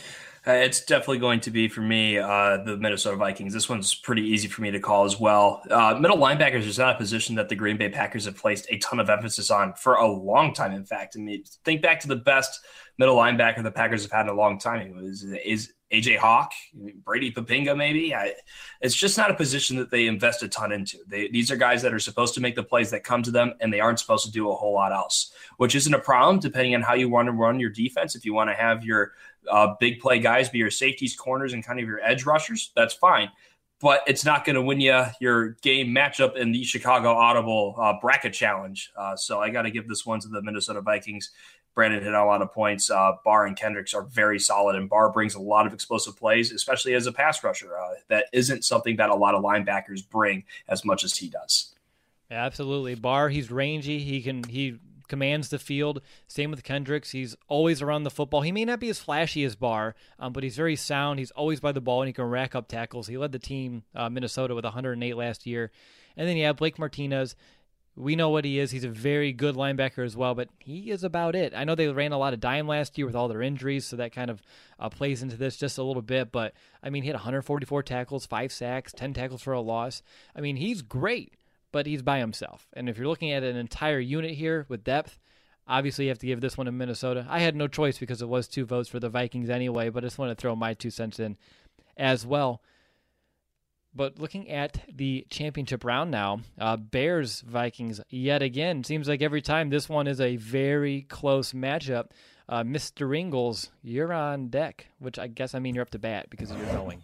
It's definitely going to be, for me, the Minnesota Vikings. This one's pretty easy for me to call as well. Middle linebackers is not a position that the Green Bay Packers have placed a ton of emphasis on for a long time, in fact. I mean, think back to the best middle linebacker the Packers have had in a long time. Is A.J. Hawk, Brady Papinga maybe? It's just not a position that they invest a ton into. These are guys that are supposed to make the plays that come to them, and they aren't supposed to do a whole lot else, which isn't a problem depending on how you want to run your defense. If you want to have your big play guys be your safeties, corners, and kind of your edge rushers, that's fine. But it's not going to win you your game matchup in the Chicago Audible bracket challenge. So I got to give this one to the Minnesota Vikings. Brandon hit on a lot of points. Barr and Kendricks are very solid, and Barr brings a lot of explosive plays, especially as a pass rusher. That isn't something that a lot of linebackers bring as much as he does. Yeah, absolutely. Barr, he's rangy. He commands the field. Same with Kendricks. He's always around the football. He may not be as flashy as Barr, but he's very sound. He's always by the ball, and he can rack up tackles. He led the team, Minnesota, with 108 last year. And then you have Blake Martinez. We know what he is. He's a very good linebacker as well, but he is about it. I know they ran a lot of dime last year with all their injuries, so that kind of plays into this just a little bit. But, I mean, he had 144 tackles, 5 sacks, 10 tackles for a loss. I mean, he's great, but he's by himself. And if you're looking at an entire unit here with depth, obviously you have to give this one to Minnesota. I had no choice because it was 2 votes for the Vikings anyway, but I just want to throw my 2 cents in as well. But looking at the championship round now, Bears-Vikings yet again. Seems like every time this one is a very close matchup. Mr. Ingles, you're on deck, which I guess you're up to bat because you're going.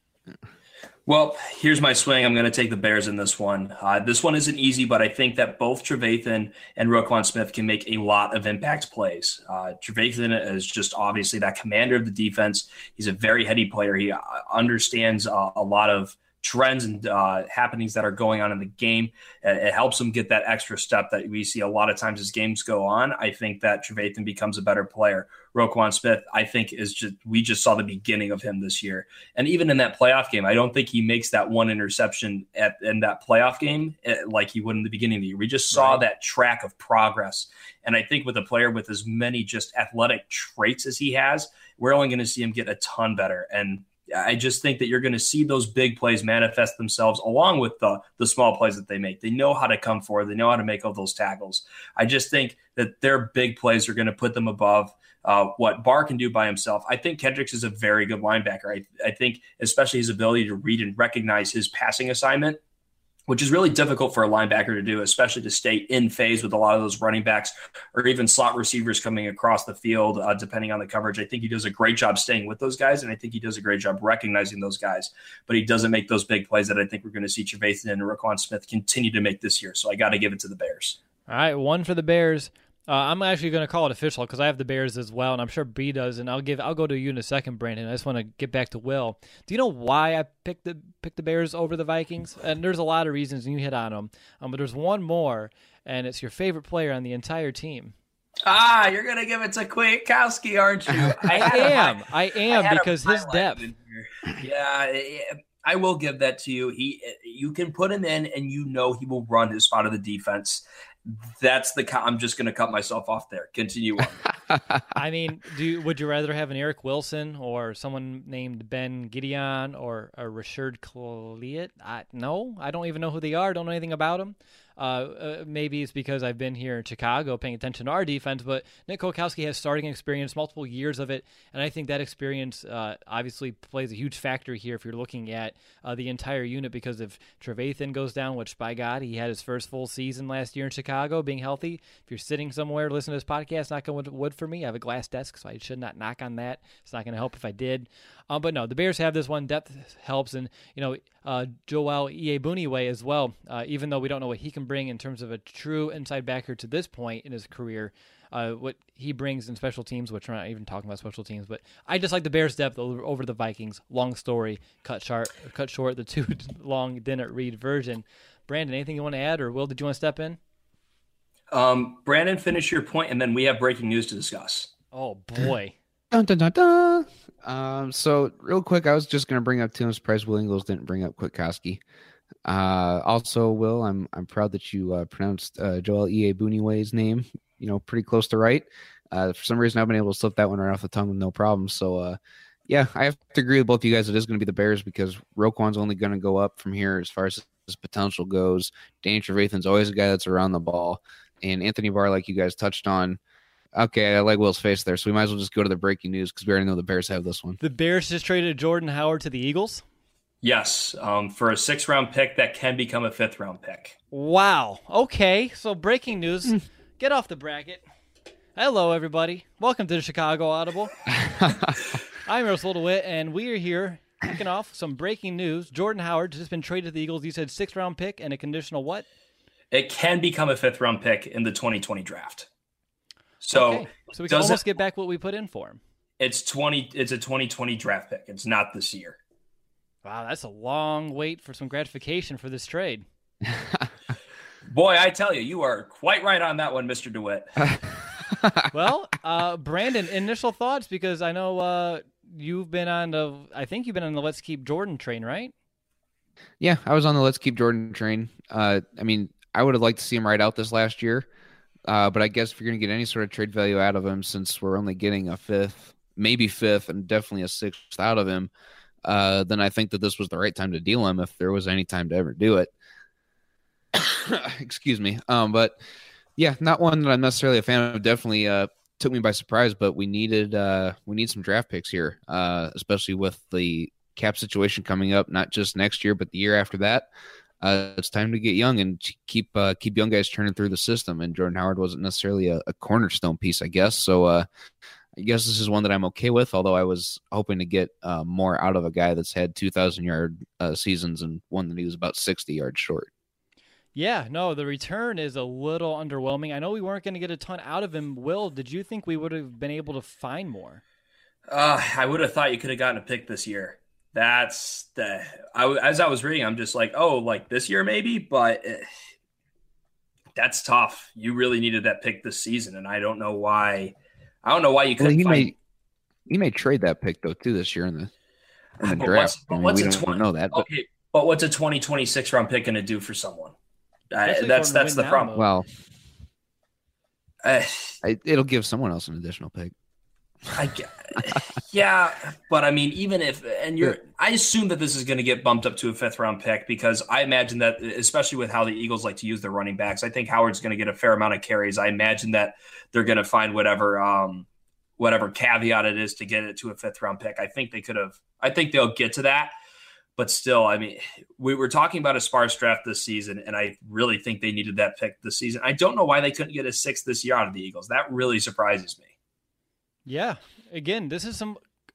Well, here's my swing. I'm going to take the Bears in this one. This one isn't easy, but I think that both Trevathan and Roquan Smith can make a lot of impact plays. Trevathan is just obviously that commander of the defense. He's a very heady player. He understands a lot of trends and happenings that are going on in the game. It helps him get that extra step that we see a lot of times as games go on. I think that Trevathan becomes a better player. Roquan Smith, I think, we just saw the beginning of him this year. And even in that playoff game, I don't think he makes that one interception in that playoff game like he would in the beginning of the year. We just saw that track of progress. And I think with a player with as many just athletic traits as he has, we're only going to see him get a ton better. And I just think that you're going to see those big plays manifest themselves along with the small plays that they make. They know how to come forward. They know how to make all those tackles. I just think that their big plays are going to put them above what Barr can do by himself. I think Kendricks is a very good linebacker. I think especially his ability to read and recognize his passing assignment, which is really difficult for a linebacker to do, especially to stay in phase with a lot of those running backs or even slot receivers coming across the field, depending on the coverage. I think he does a great job staying with those guys, and I think he does a great job recognizing those guys, but he doesn't make those big plays that I think we're going to see Trevathan and Roquan Smith continue to make this year. So I got to give it to the Bears. All right, one for the Bears. I'm actually going to call it official because I have the Bears as well, and I'm sure B does. And I'll go to you in a second, Brandon. I just want to get back to Will. Do you know why I picked the Bears over the Vikings? And there's a lot of reasons, and you hit on them. But there's one more, and it's your favorite player on the entire team. You're going to give it to Kwiatkowski, aren't you? I am because his depth. Yeah, I will give that to you. You can put him in, and you know he will run his spot of the defense. I'm just going to cut myself off there. Continue on. I mean, would you rather have an Eric Wilson or someone named Ben Gideon or a Rashard Cleat? No, I don't even know who they are. Don't know anything about them. Maybe it's because I've been here in Chicago paying attention to our defense, but Nick Kwiatkowski has starting experience, multiple years of it, and I think that experience obviously plays a huge factor here if you're looking at the entire unit, because if Trevathan goes down, which by God, he had his first full season last year in Chicago being healthy. If you're sitting somewhere listening to this podcast, knock on wood for me. I have a glass desk, so I should not knock on that. It's not going to help if I did. But no, the Bears have this one. Depth helps, and Joel Iyiegbuniwe as well, even though we don't know what he can bring in terms of a true inside backer to this point in his career, what he brings in special teams, which we're not even talking about special teams, but I just like the Bears' depth over the Vikings. Long story, cut short, the too long didn't read version. Brandon, anything you want to add, or Will, did you want to step in? Brandon, finish your point, and then we have breaking news to discuss. Oh, boy. Dun, dun, dun, dun. So real quick, I was just going to bring up too. I'm surprised Will Ingles didn't bring up Kwiatkowski. Also, Will, I'm proud that you pronounced Joel Iyiegbuniwe's name, pretty close to right. For some reason, I've been able to slip that one right off the tongue with no problem. So, yeah, I have to agree with both of you guys. It is going to be the Bears because Roquan's only going to go up from here as far as his potential goes. Danny Trevathan's always a guy that's around the ball. And Anthony Barr, like you guys touched on, okay, I like Will's face there, so we might as well just go to the breaking news because we already know the Bears have this one. The Bears just traded Jordan Howard to the Eagles? Yes, for a 6th-round pick that can become a 5th-round pick. Wow. Okay, so breaking news. Get off the bracket. Hello, everybody. Welcome to the Chicago Audible. I'm Russell DeWitt, and we are here kicking off some breaking news. Jordan Howard has just been traded to the Eagles. You said 6th-round pick and a conditional what? It can become a 5th-round pick in the 2020 draft. So we can almost get back what we put in for him. It's a 2020 draft pick. It's not this year. Wow, that's a long wait for some gratification for this trade. Boy, I tell you, you are quite right on that one, Mr. DeWitt. Well, Brandon, initial thoughts, because I know you've been on the Let's Keep Jordan train, right? Yeah, I was on the Let's Keep Jordan train. I mean, I would have liked to see him right out this last year. But I guess if you're going to get any sort of trade value out of him, since we're only getting a 5th, maybe 5th, and definitely a 6th out of him, then I think that this was the right time to deal him if there was any time to ever do it. Excuse me. But yeah, not one that I'm necessarily a fan of. Definitely took me by surprise, but we need some draft picks here, especially with the cap situation coming up, not just next year, but the year after that. It's time to get young and keep young guys turning through the system. And Jordan Howard wasn't necessarily a cornerstone piece, I guess. So I guess this is one that I'm okay with, although I was hoping to get more out of a guy that's had 2,000-yard seasons and one that he was about 60 yards short. Yeah, no, the return is a little underwhelming. I know we weren't going to get a ton out of him. Will, did you think we would have been able to find more? I would have thought you could have gotten a pick this year. As I was reading, I'm just like, oh, like this year maybe, but that's tough. You really needed that pick this season, and I don't know why. I don't know why you couldn't. He may trade that pick though too this year in the draft. What's we don't know that. Okay, but what's a 2026 round pick going to do for someone? That's the problem. Well, it'll give someone else an additional pick. Yeah, but I mean, even if I assume that this is going to get bumped up to a 5th round pick because I imagine that, especially with how the Eagles like to use their running backs, I think Howard's going to get a fair amount of carries. I imagine that they're going to find whatever caveat it is to get it to a 5th round pick. I think they'll get to that, but still, I mean, we were talking about a sparse draft this season, and I really think they needed that pick this season. I don't know why they couldn't get a 6th this year out of the Eagles. That really surprises me. Yeah. Again, this is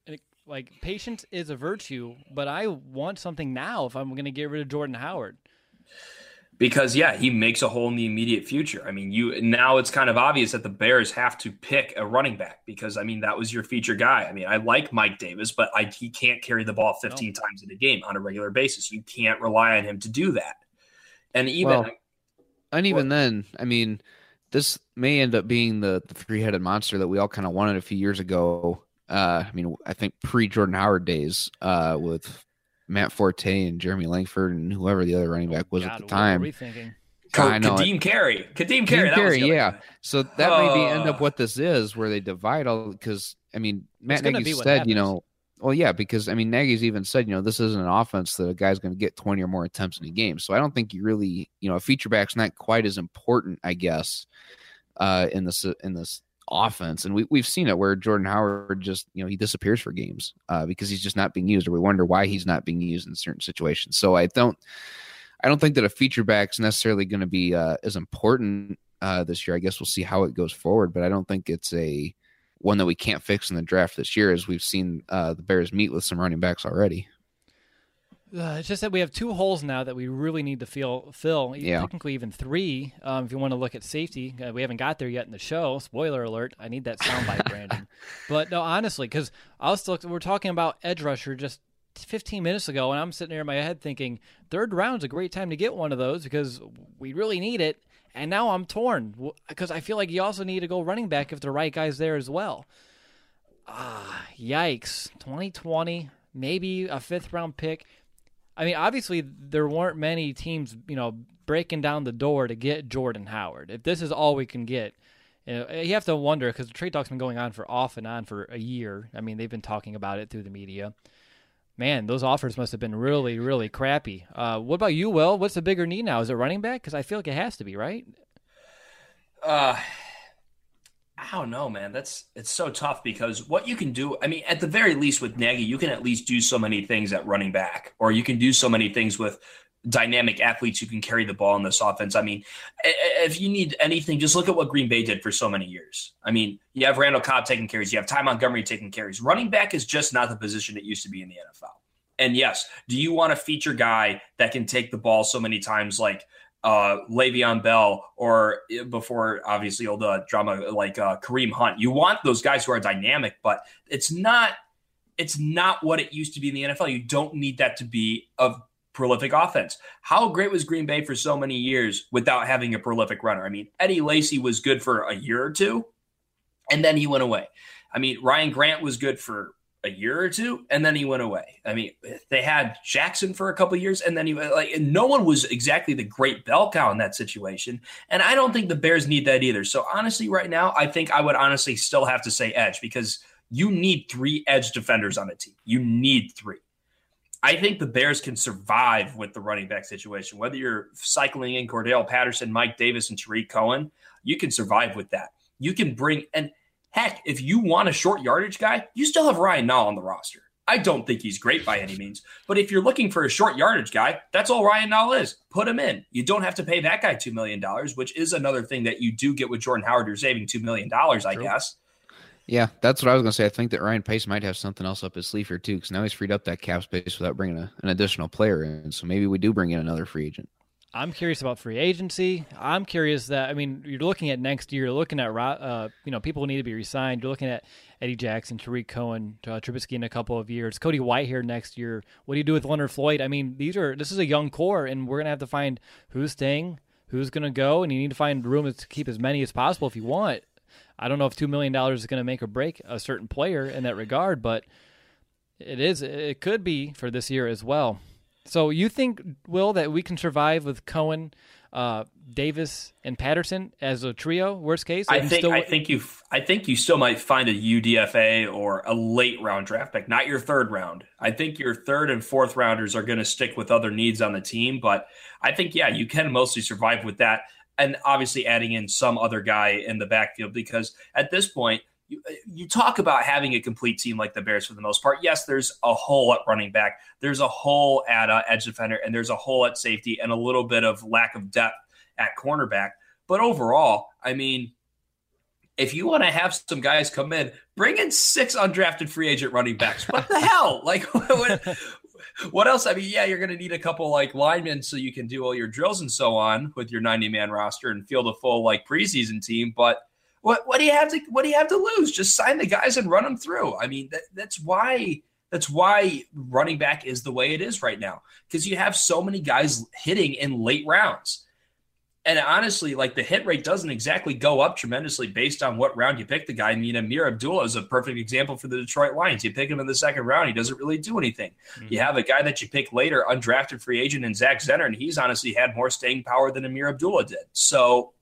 patience is a virtue, but I want something now if I'm going to get rid of Jordan Howard. Because, yeah, he makes a hole in the immediate future. I mean, now it's kind of obvious that the Bears have to pick a running back because, I mean, that was your feature guy. I mean, I like Mike Davis, but he can't carry the ball 15 times in a game on a regular basis. You can't rely on him to do that. And even then, I mean, this may end up being the three-headed monster that we all kind of wanted a few years ago. I mean, I think pre-Jordan Howard days with Matt Forte and Jeremy Langford and whoever the other running back was at the time. Kadeem Carey. Kadeem Carey, yeah. So that may end up what this is, where they divide all because, I mean, Matt Nagy said, well, yeah, because, I mean, Nagy's even said, this isn't an offense that a guy's going to get 20 or more attempts in a game. So I don't think you really, a feature back's not quite as important, I guess, in this offense. And we've seen it where Jordan Howard just, he disappears for games because he's just not being used, or we wonder why he's not being used in certain situations. So I don't think that a feature back's necessarily going to be as important this year. I guess we'll see how it goes forward, but I don't think it's one that we can't fix in the draft this year, as we've seen the Bears meet with some running backs already. It's just that we have 2 holes now that we really need to fill. Technically even 3, if you want to look at safety. We haven't got there yet in the show. Spoiler alert. I need that soundbite, Brandon. But no, honestly, because we're talking about edge rusher just 15 minutes ago, and I'm sitting there in my head thinking 3rd round's a great time to get one of those because we really need it. And now I'm torn because I feel like you also need to go running back if the right guy's there as well. Yikes. 2020, maybe a 5th round pick. I mean, obviously there weren't many teams, breaking down the door to get Jordan Howard. If this is all we can get, you have to wonder, because the trade talk's been going on off and on for a year. I mean, they've been talking about it through the media. Man, those offers must have been really, really crappy. What about you, Will? What's the bigger need now? Is it running back? Because I feel like it has to be, right? I don't know, man. It's so tough because what you can do, I mean, at the very least with Nagy, you can at least do so many things at running back, or you can do so many things with dynamic athletes who can carry the ball in this offense. I mean, if you need anything, just look at what Green Bay did for so many years. I mean, you have Randall Cobb taking carries. You have Ty Montgomery taking carries. Running back is just not the position it used to be in the NFL. And yes, do you want a feature guy that can take the ball so many times like Le'Veon Bell, or before obviously all the drama like Kareem Hunt? You want those guys who are dynamic, but it's not what it used to be in the NFL. You don't need that to be a prolific offense. How great was Green Bay for so many years without having a prolific runner? I mean, Eddie Lacy was good for a year or two, and then he went away. I mean, Ryan Grant was good for a year or two, and then he went away. I mean, they had Jackson for a couple of years, and then no one was exactly the great bell cow in that situation. And I don't think the Bears need that either. So honestly, right now, I think I would honestly still have to say edge, because you need 3 edge defenders on a team. You need 3. I think the Bears can survive with the running back situation. Whether you're cycling in Cordell Patterson, Mike Davis, and Tariq Cohen, you can survive with that. You can bring – and heck, if you want a short yardage guy, you still have Ryan Nall on the roster. I don't think he's great by any means, but if you're looking for a short yardage guy, that's all Ryan Nall is. Put him in. You don't have to pay that guy $2 million, which is another thing that you do get with Jordan Howard. You're saving $2 million, I guess. Yeah, that's what I was going to say. I think that Ryan Pace might have something else up his sleeve here, too, because now he's freed up that cap space without bringing an additional player in. So maybe we do bring in another free agent. I'm curious about free agency. I'm curious that, you're looking at next year, you're looking at, people need to be re-signed. You're looking at Eddie Jackson, Tariq Cohen, Trubisky in a couple of years, Cody Whitehair next year. What do you do with Leonard Floyd? This is a young core, and we're going to have to find who's staying, who's going to go, and you need to find room to keep as many as possible if you want. I don't know if $2 million is going to make or break a certain player in that regard, but it could be for this year as well. So you think, Will, that we can survive with Cohen, Davis, and Patterson as a trio? Worst case, I think you still might find a UDFA or a late round draft pick, not your third round. I think your third and fourth rounders are going to stick with other needs on the team, but I think you can mostly survive with that, and obviously adding in some other guy in the backfield, because at this point, you talk about having a complete team like the Bears for the most part. Yes, there's a hole at running back, there's a hole at edge defender, and there's a hole at safety, and a little bit of lack of depth at cornerback. But overall, if you want to have some guys come in, bring in 6 undrafted free agent running backs. What the hell? What else? You're going to need a couple linemen so you can do all your drills and so on with your 90-man roster and field a full preseason team. But what do you have to lose? Just sign the guys and run them through. That's why running back is the way it is right now, because you have so many guys hitting in late rounds. And honestly, the hit rate doesn't exactly go up tremendously based on what round you pick the guy. Amir Abdullah is a perfect example for the Detroit Lions. You pick him in the second round, he doesn't really do anything. Mm-hmm. You have a guy that you pick later, undrafted free agent, in Zach Zenner, and he's honestly had more staying power than Amir Abdullah did. So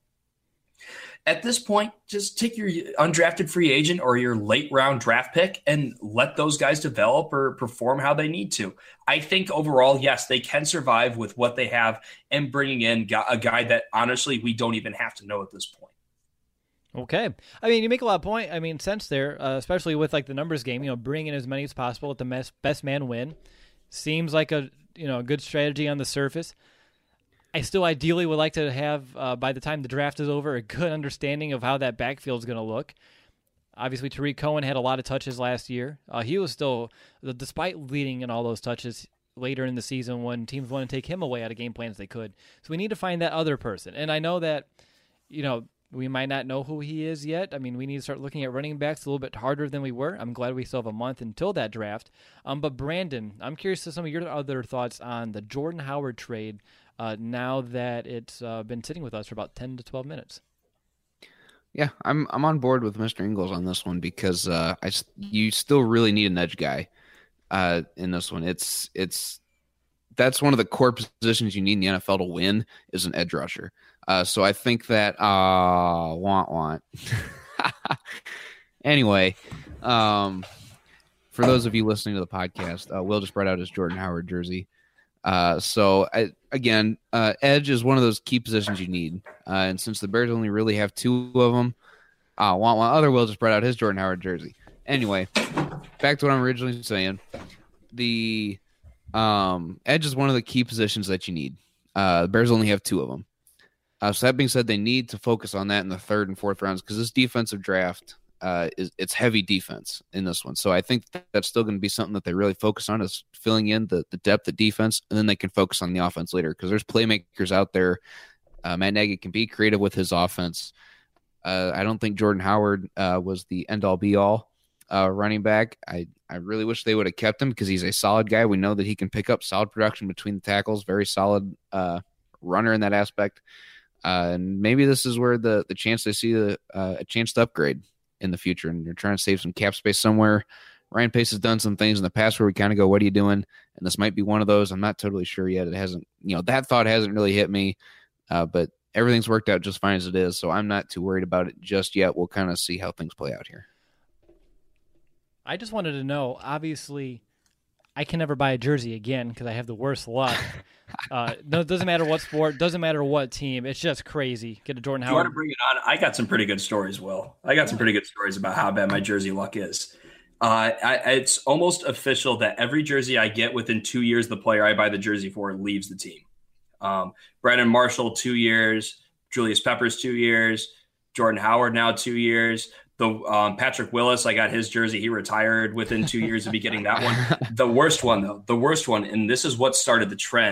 at this point, just take your undrafted free agent or your late round draft pick and let those guys develop or perform how they need to. I think overall, yes, they can survive with what they have, and bringing in a guy that honestly we don't even have to know at this point. Okay. You make a lot of sense there, especially with the numbers game, bring in as many as possible, let the best man win. Seems like a good strategy on the surface. I still ideally would like to have, by the time the draft is over, a good understanding of how that backfield is going to look. Obviously, Tariq Cohen had a lot of touches last year. He was still, despite leading in all those touches later in the season when teams want to take him away out of game plans, they could. So we need to find that other person. And I know that, we might not know who he is yet. We need to start looking at running backs a little bit harder than we were. I'm glad we still have a month until that draft. But Brandon, I'm curious to some of your other thoughts on the Jordan Howard trade now that it's been sitting with us for about 10 to 12 minutes. Yeah, I'm on board with Mr. Ingles on this one, because you still really need an edge guy in this one. That's one of the core positions you need in the NFL to win, is an edge rusher. So I think that want. Anyway, for those of you listening to the podcast, Will just brought out his Jordan Howard jersey. Edge is one of those key positions you need. And since the Bears only really have 2 of them, other Will just brought out his Jordan Howard jersey. Anyway, back to what I'm originally saying. The edge is one of the key positions that you need. The Bears only have 2 of them. So that being said, they need to focus on that in the third and fourth rounds, because this defensive draft it's heavy defense in this one. So I think that's still going to be something that they really focus on, is filling in the depth of defense, and then they can focus on the offense later, because there's playmakers out there. Matt Nagy can be creative with his offense. I don't think Jordan Howard was the end-all be-all running back. I really wish they would have kept him, because he's a solid guy. We know that he can pick up solid production between the tackles, very solid runner in that aspect. And maybe this is where the chance they see a chance to upgrade in the future, and you're trying to save some cap space somewhere. Ryan Pace has done some things in the past where we kind of go, what are you doing? And this might be one of those. I'm not totally sure yet. It hasn't, that thought hasn't really hit me, but everything's worked out just fine as it is. So I'm not too worried about it just yet. We'll kind of see how things play out here. I just wanted to know, obviously, I can never buy a jersey again because I have the worst luck. No, it doesn't matter what sport, doesn't matter what team. It's just crazy. Get a Jordan Howard. You want to bring it on? I got some pretty good stories, Will. I got some pretty good stories about how bad my jersey luck is. It's almost official that every jersey I get within 2 years, the player I buy the jersey for leaves the team. Brandon Marshall, 2 years. Julius Peppers, 2 years. Jordan Howard, now 2 years. Patrick Willis, I got his jersey. He retired within 2 years of me getting that one. The worst one, and this is what started the trend,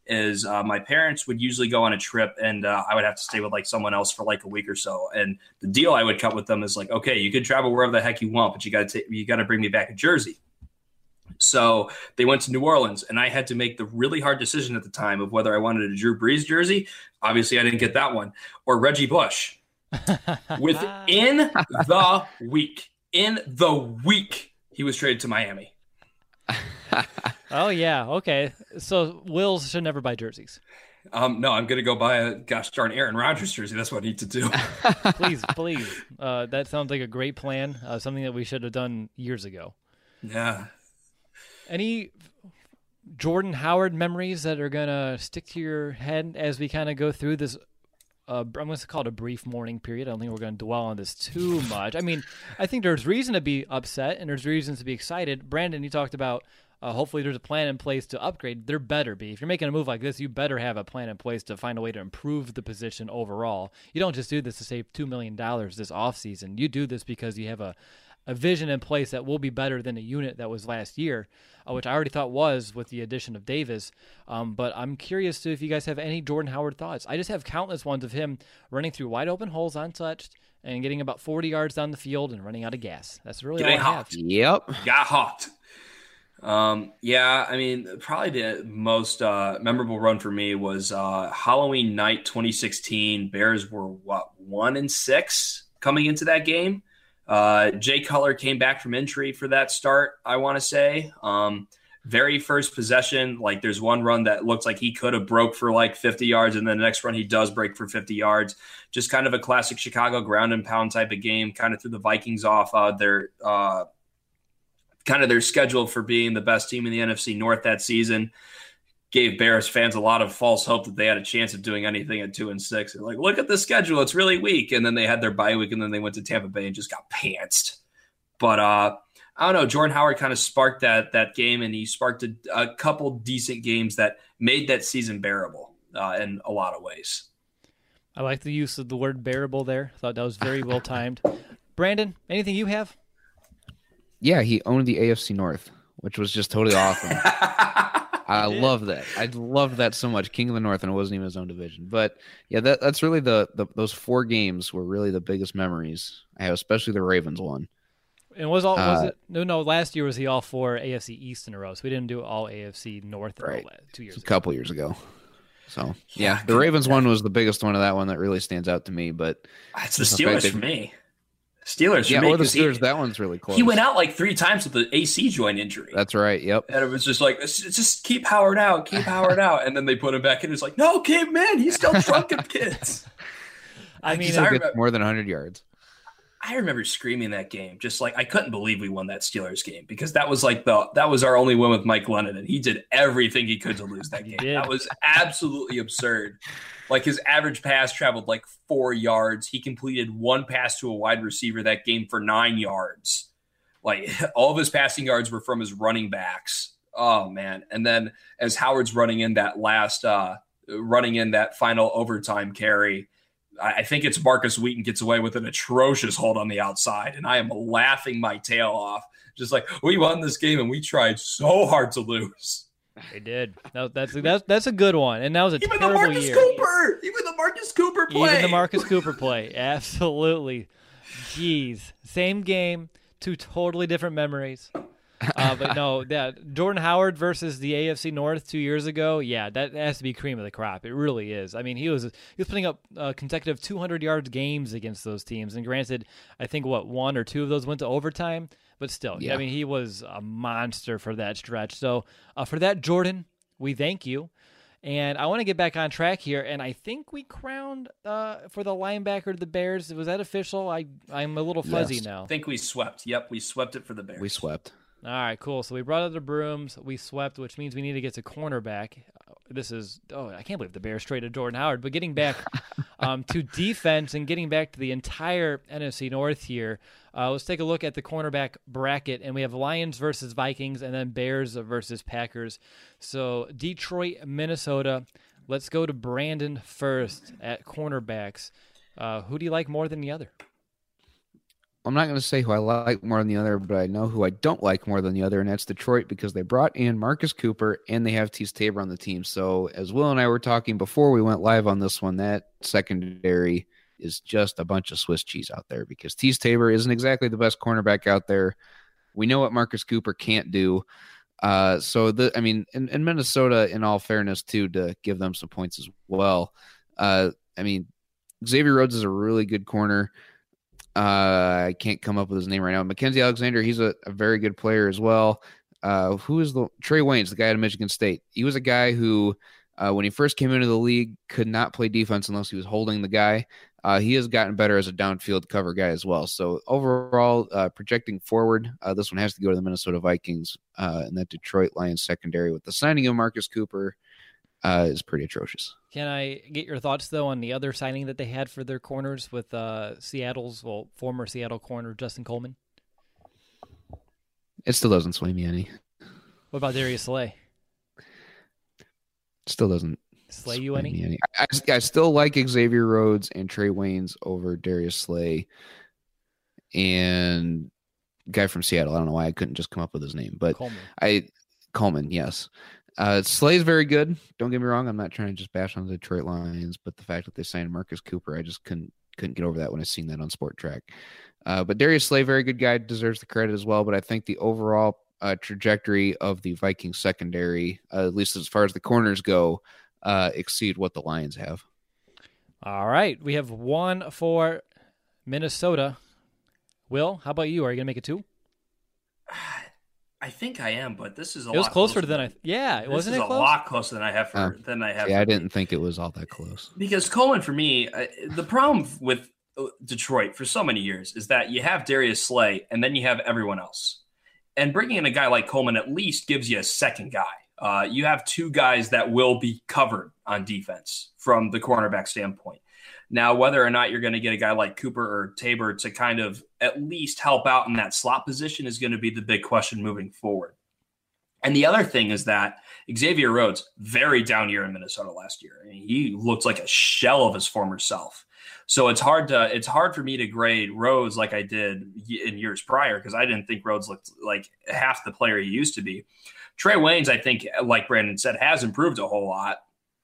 is my parents would usually go on a trip, and I would have to stay with like someone else for like a week or so. And the deal I would cut with them is like, okay, you can travel wherever the heck you want, but you got to bring me back to Jersey. So they went to New Orleans, and I had to make the really hard decision at the time of whether I wanted a Drew Brees jersey. Obviously, I didn't get that one, or Reggie Bush. Within the week, he was traded to Miami. Oh, yeah. Okay. So Wills should never buy jerseys. No, I'm going to go buy a gosh darn Aaron Rodgers jersey. That's what I need to do. Please. That sounds like a great plan. Something that we should have done years ago. Yeah. Any Jordan Howard memories that are going to stick to your head as we kind of go through this? I'm going to call it a brief mourning period. I don't think we're going to dwell on this too much. I mean, I think there's reason to be upset and there's reasons to be excited. Brandon, you talked about hopefully there's a plan in place to upgrade. There better be. If you're making a move like this, you better have a plan in place to find a way to improve the position overall. You don't just do this to save $2 million this offseason. You do this because you have a vision in place that will be better than a unit that was last year, which I already thought was with the addition of Davis. But I'm curious if you guys have any Jordan Howard thoughts. I just have countless ones of him running through wide open holes untouched and getting about 40 yards down the field and running out of gas. That's really all I have. Yep. Got hot. Yeah, I mean, probably the most memorable run for me was Halloween night 2016. Bears were, 1-6 coming into that game. Jay Cutler came back from injury for that start, I want to say. Very first possession, like there's one run that looks like he could have broke for like 50 yards, and then the next run he does break for 50 yards. Just kind of a classic Chicago ground and pound type of game, kind of threw the Vikings off their schedule for being the best team in the NFC North that season. Gave Bears fans a lot of false hope that they had a chance of doing anything at 2-6. They're like, look at the schedule, it's really weak. And then they had their bye week, and then they went to Tampa Bay and just got pantsed. But I don't know, Jordan Howard kind of sparked that game, and he sparked a couple decent games that made that season bearable in a lot of ways. I like the use of the word bearable there. I thought that was very well timed. Brandon, anything you have? Yeah, he owned the AFC North, which was just totally awesome. I love that. I love that so much. King of the North, and it wasn't even his own division. But yeah, that's really those 4 games were really the biggest memories I have, especially the Ravens one. And was it? No. Last year was he all 4 AFC East in a row, so we didn't do all AFC North right. 2 years ago. A couple years ago. So yeah, the Ravens one was the biggest one of that one that really stands out to me. But it's the Steelers for me. Steelers, yeah, for me, or the Steelers. That one's really close. He went out like 3 times with the AC joint injury. That's right. Yep. And it was just like, just keep Howard out, And then they put him back in. It's like, no, Cave Man, he's still trunking kids. I mean, he gets more than 100 yards. I remember screaming that game, just like I couldn't believe we won that Steelers game because that was like that was our only win with Mike Lennon, and he did everything he could to lose that game. That was absolutely absurd. Like his average pass traveled like 4 yards. He completed 1 pass to a wide receiver that game for 9 yards. Like all of his passing yards were from his running backs. Oh man! And then as Howard's running in that final overtime carry, I think it's Marcus Wheaton gets away with an atrocious hold on the outside, and I am laughing my tail off. Just like, we won this game, and we tried so hard to lose. They did. That's a good one, and that was a terrible year. Even the Marcus Cooper play. Even the Marcus Cooper play. Absolutely. Jeez. Same game, 2 totally different memories. But no, Jordan Howard versus the AFC North 2 years ago, yeah, that has to be cream of the crop. It really is. I mean, he was putting up consecutive 200 yards games against those teams, and granted, I think 1 or 2 of those went to overtime, but still, yeah. I mean, he was a monster for that stretch. So for that, Jordan, we thank you. And I want to get back on track here, and I think we crowned for the linebacker of the Bears. Was that official? I'm a little fuzzy now. I think we swept. Yep, we swept it for the Bears. We swept. All right, cool. So we brought out the brooms. We swept, which means we need to get to cornerback. I can't believe the Bears traded Jordan Howard. But getting back to defense and getting back to the entire NFC North here, let's take a look at the cornerback bracket. And we have Lions versus Vikings and then Bears versus Packers. So Detroit, Minnesota. Let's go to Brandon first at cornerbacks. Who do you like more than the other? I'm not going to say who I like more than the other, but I know who I don't like more than the other, and that's Detroit, because they brought in Marcus Cooper and they have Teez Tabor on the team. So as Will and I were talking before we went live on this one, that secondary is just a bunch of Swiss cheese out there, because Teez Tabor isn't exactly the best cornerback out there. We know what Marcus Cooper can't do. In Minnesota, in all fairness, too, to give them some points as well. Xavier Rhodes is a really good corner. I can't come up with his name right now. Mackenzie Alexander, he's a very good player as well. Who is Trey Waynes, the guy out of Michigan State? He was a guy who, when he first came into the league, could not play defense unless he was holding the guy. He has gotten better as a downfield cover guy as well. So overall, projecting forward, this one has to go to the Minnesota Vikings, and that Detroit Lions secondary with the signing of Marcus Cooper is pretty atrocious. Can I get your thoughts, though, on the other signing that they had for their corners with former Seattle corner Justin Coleman? It still doesn't sway me any. What about Darius Slay? Still doesn't slay you any? I still like Xavier Rhodes and Trey Waynes over Darius Slay and guy from Seattle. I don't know why I couldn't just come up with his name, but Coleman, yes. Slay's very good. Don't get me wrong. I'm not trying to just bash on the Detroit Lions, but the fact that they signed Marcus Cooper, I just couldn't get over that when I seen that on Sport Track. But Darius Slay, very good guy, deserves the credit as well. But I think the overall trajectory of the Vikings secondary, at least as far as the corners go, exceed what the Lions have. All right. We have one for Minnesota. Will, how about you? Are you going to make it 2? I think I am, but this is a lot. It was closer than I. Yeah, it wasn't. This is a a lot closer than I have for. Yeah, I didn't think it was all that close. Because Coleman, for me, the problem with Detroit for so many years is that you have Darius Slay and then you have everyone else, and bringing in a guy like Coleman at least gives you a second guy. You have 2 guys that will be covered on defense from the cornerback standpoint. Now, whether or not you're going to get a guy like Cooper or Tabor to kind of at least help out in that slot position is going to be the big question moving forward. And the other thing is that Xavier Rhodes, very down year in Minnesota last year. I mean, he looked like a shell of his former self. So it's hard for me to grade Rhodes like I did in years prior, because I didn't think Rhodes looked like half the player he used to be. Trey Waynes, I think, like Brandon said, has improved a whole lot.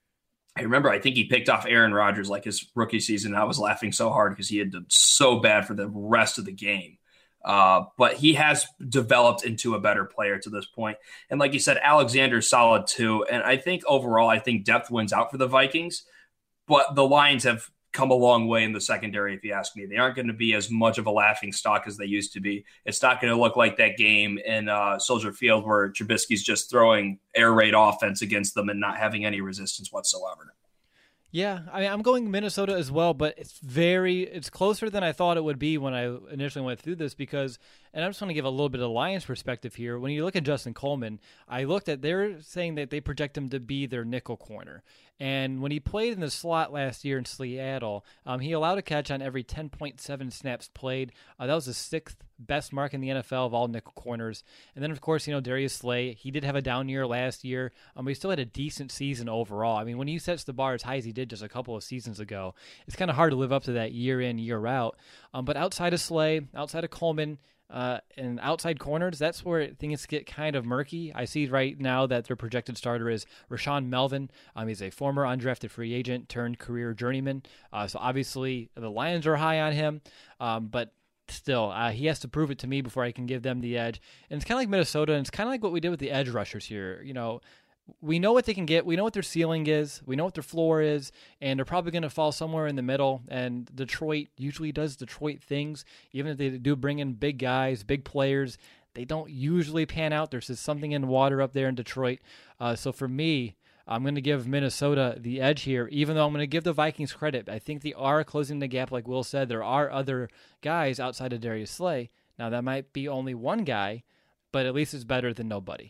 I think he picked off Aaron Rodgers like his rookie season. I was laughing so hard because he had done so bad for the rest of the game. But he has developed into a better player to this point. And like you said, Alexander's solid too. And I think overall, depth wins out for the Vikings. But the Lions have come a long way in the secondary, if you ask me. They aren't going to be as much of a laughing stock as they used to be. It's not going to look like that game in Soldier Field where Trubisky's just throwing air raid offense against them and not having any resistance whatsoever. Yeah, I mean, I'm going Minnesota as well, but it's closer than I thought it would be when I initially went through this because, and I just want to give a little bit of Lions perspective here. When you look at Justin Coleman, they're saying that they project him to be their nickel corner. And when he played in the slot last year in Seattle, he allowed a catch on every 10.7 snaps played. That was the 6th best mark in the NFL of all nickel corners. And then, of course, Darius Slay, he did have a down year last year, but he still had a decent season overall. I mean, when he sets the bar as high as he did just a couple of seasons ago, it's kind of hard to live up to that year in, year out. But outside of Slay, outside of Coleman, and outside corners, that's where things get kind of murky. I see right now that their projected starter is Rashaan Melvin. He's a former undrafted free agent turned career journeyman. So obviously the Lions are high on him, but still, he has to prove it to me before I can give them the edge. And it's kind of like Minnesota, and it's kind of like what we did with the edge rushers here. We know what they can get. We know what their ceiling is. We know what their floor is, and they're probably going to fall somewhere in the middle. And Detroit usually does Detroit things. Even if they do bring in big guys, big players, they don't usually pan out. There's just something in the water up there in Detroit. So for me, I'm going to give Minnesota the edge here, even though I'm going to give the Vikings credit. I think they are closing the gap, like Will said. There are other guys outside of Darius Slay. Now, that might be only one guy, but at least it's better than nobody.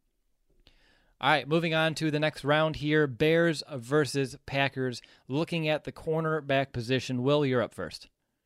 All right, moving on to the next round here, Bears versus Packers. Looking at the cornerback position, Will, you're up first.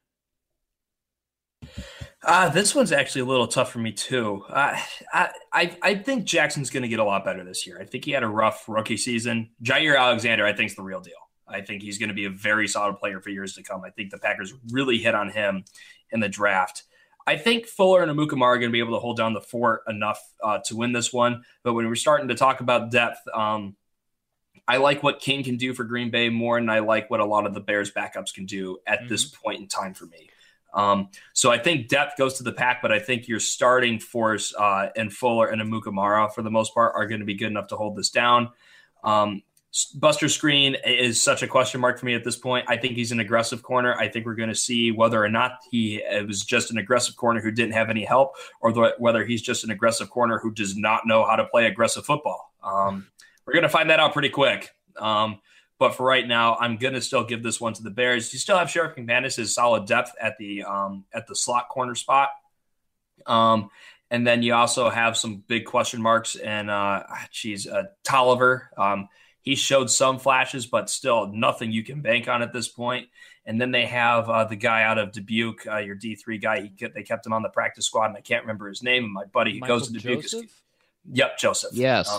This one's actually a little tough for me, too. I think Jackson's going to get a lot better this year. I think he had a rough rookie season. Jair Alexander, I think, is the real deal. I think he's going to be a very solid player for years to come. I think the Packers really hit on him in the draft. I think Fuller and Amukamara are going to be able to hold down the fort enough to win this one. But when we're starting to talk about depth, I like what King can do for Green Bay more, and I like what a lot of the Bears backups can do at this point in time for me. So I think depth goes to the Pack, but I think your starting force and Fuller and Amukamara, for the most part, are going to be good enough to hold this down. Buster Skrine is such a question mark for me at this point. I think he's an aggressive corner. I think we're going to see whether or not he was just an aggressive corner who didn't have any help, or whether he's just an aggressive corner who does not know how to play aggressive football. We're going to find that out pretty quick. But for right now, I'm going to still give this one to the Bears. You still have Sheriff McManus' solid depth at the slot corner spot. And then you also have some big question marks. And, Tolliver. He showed some flashes, but still nothing you can bank on at this point. And then they have the guy out of Dubuque, your D3 guy. They kept him on the practice squad, and I can't remember his name. And my buddy who goes to Dubuque Joseph. Yes.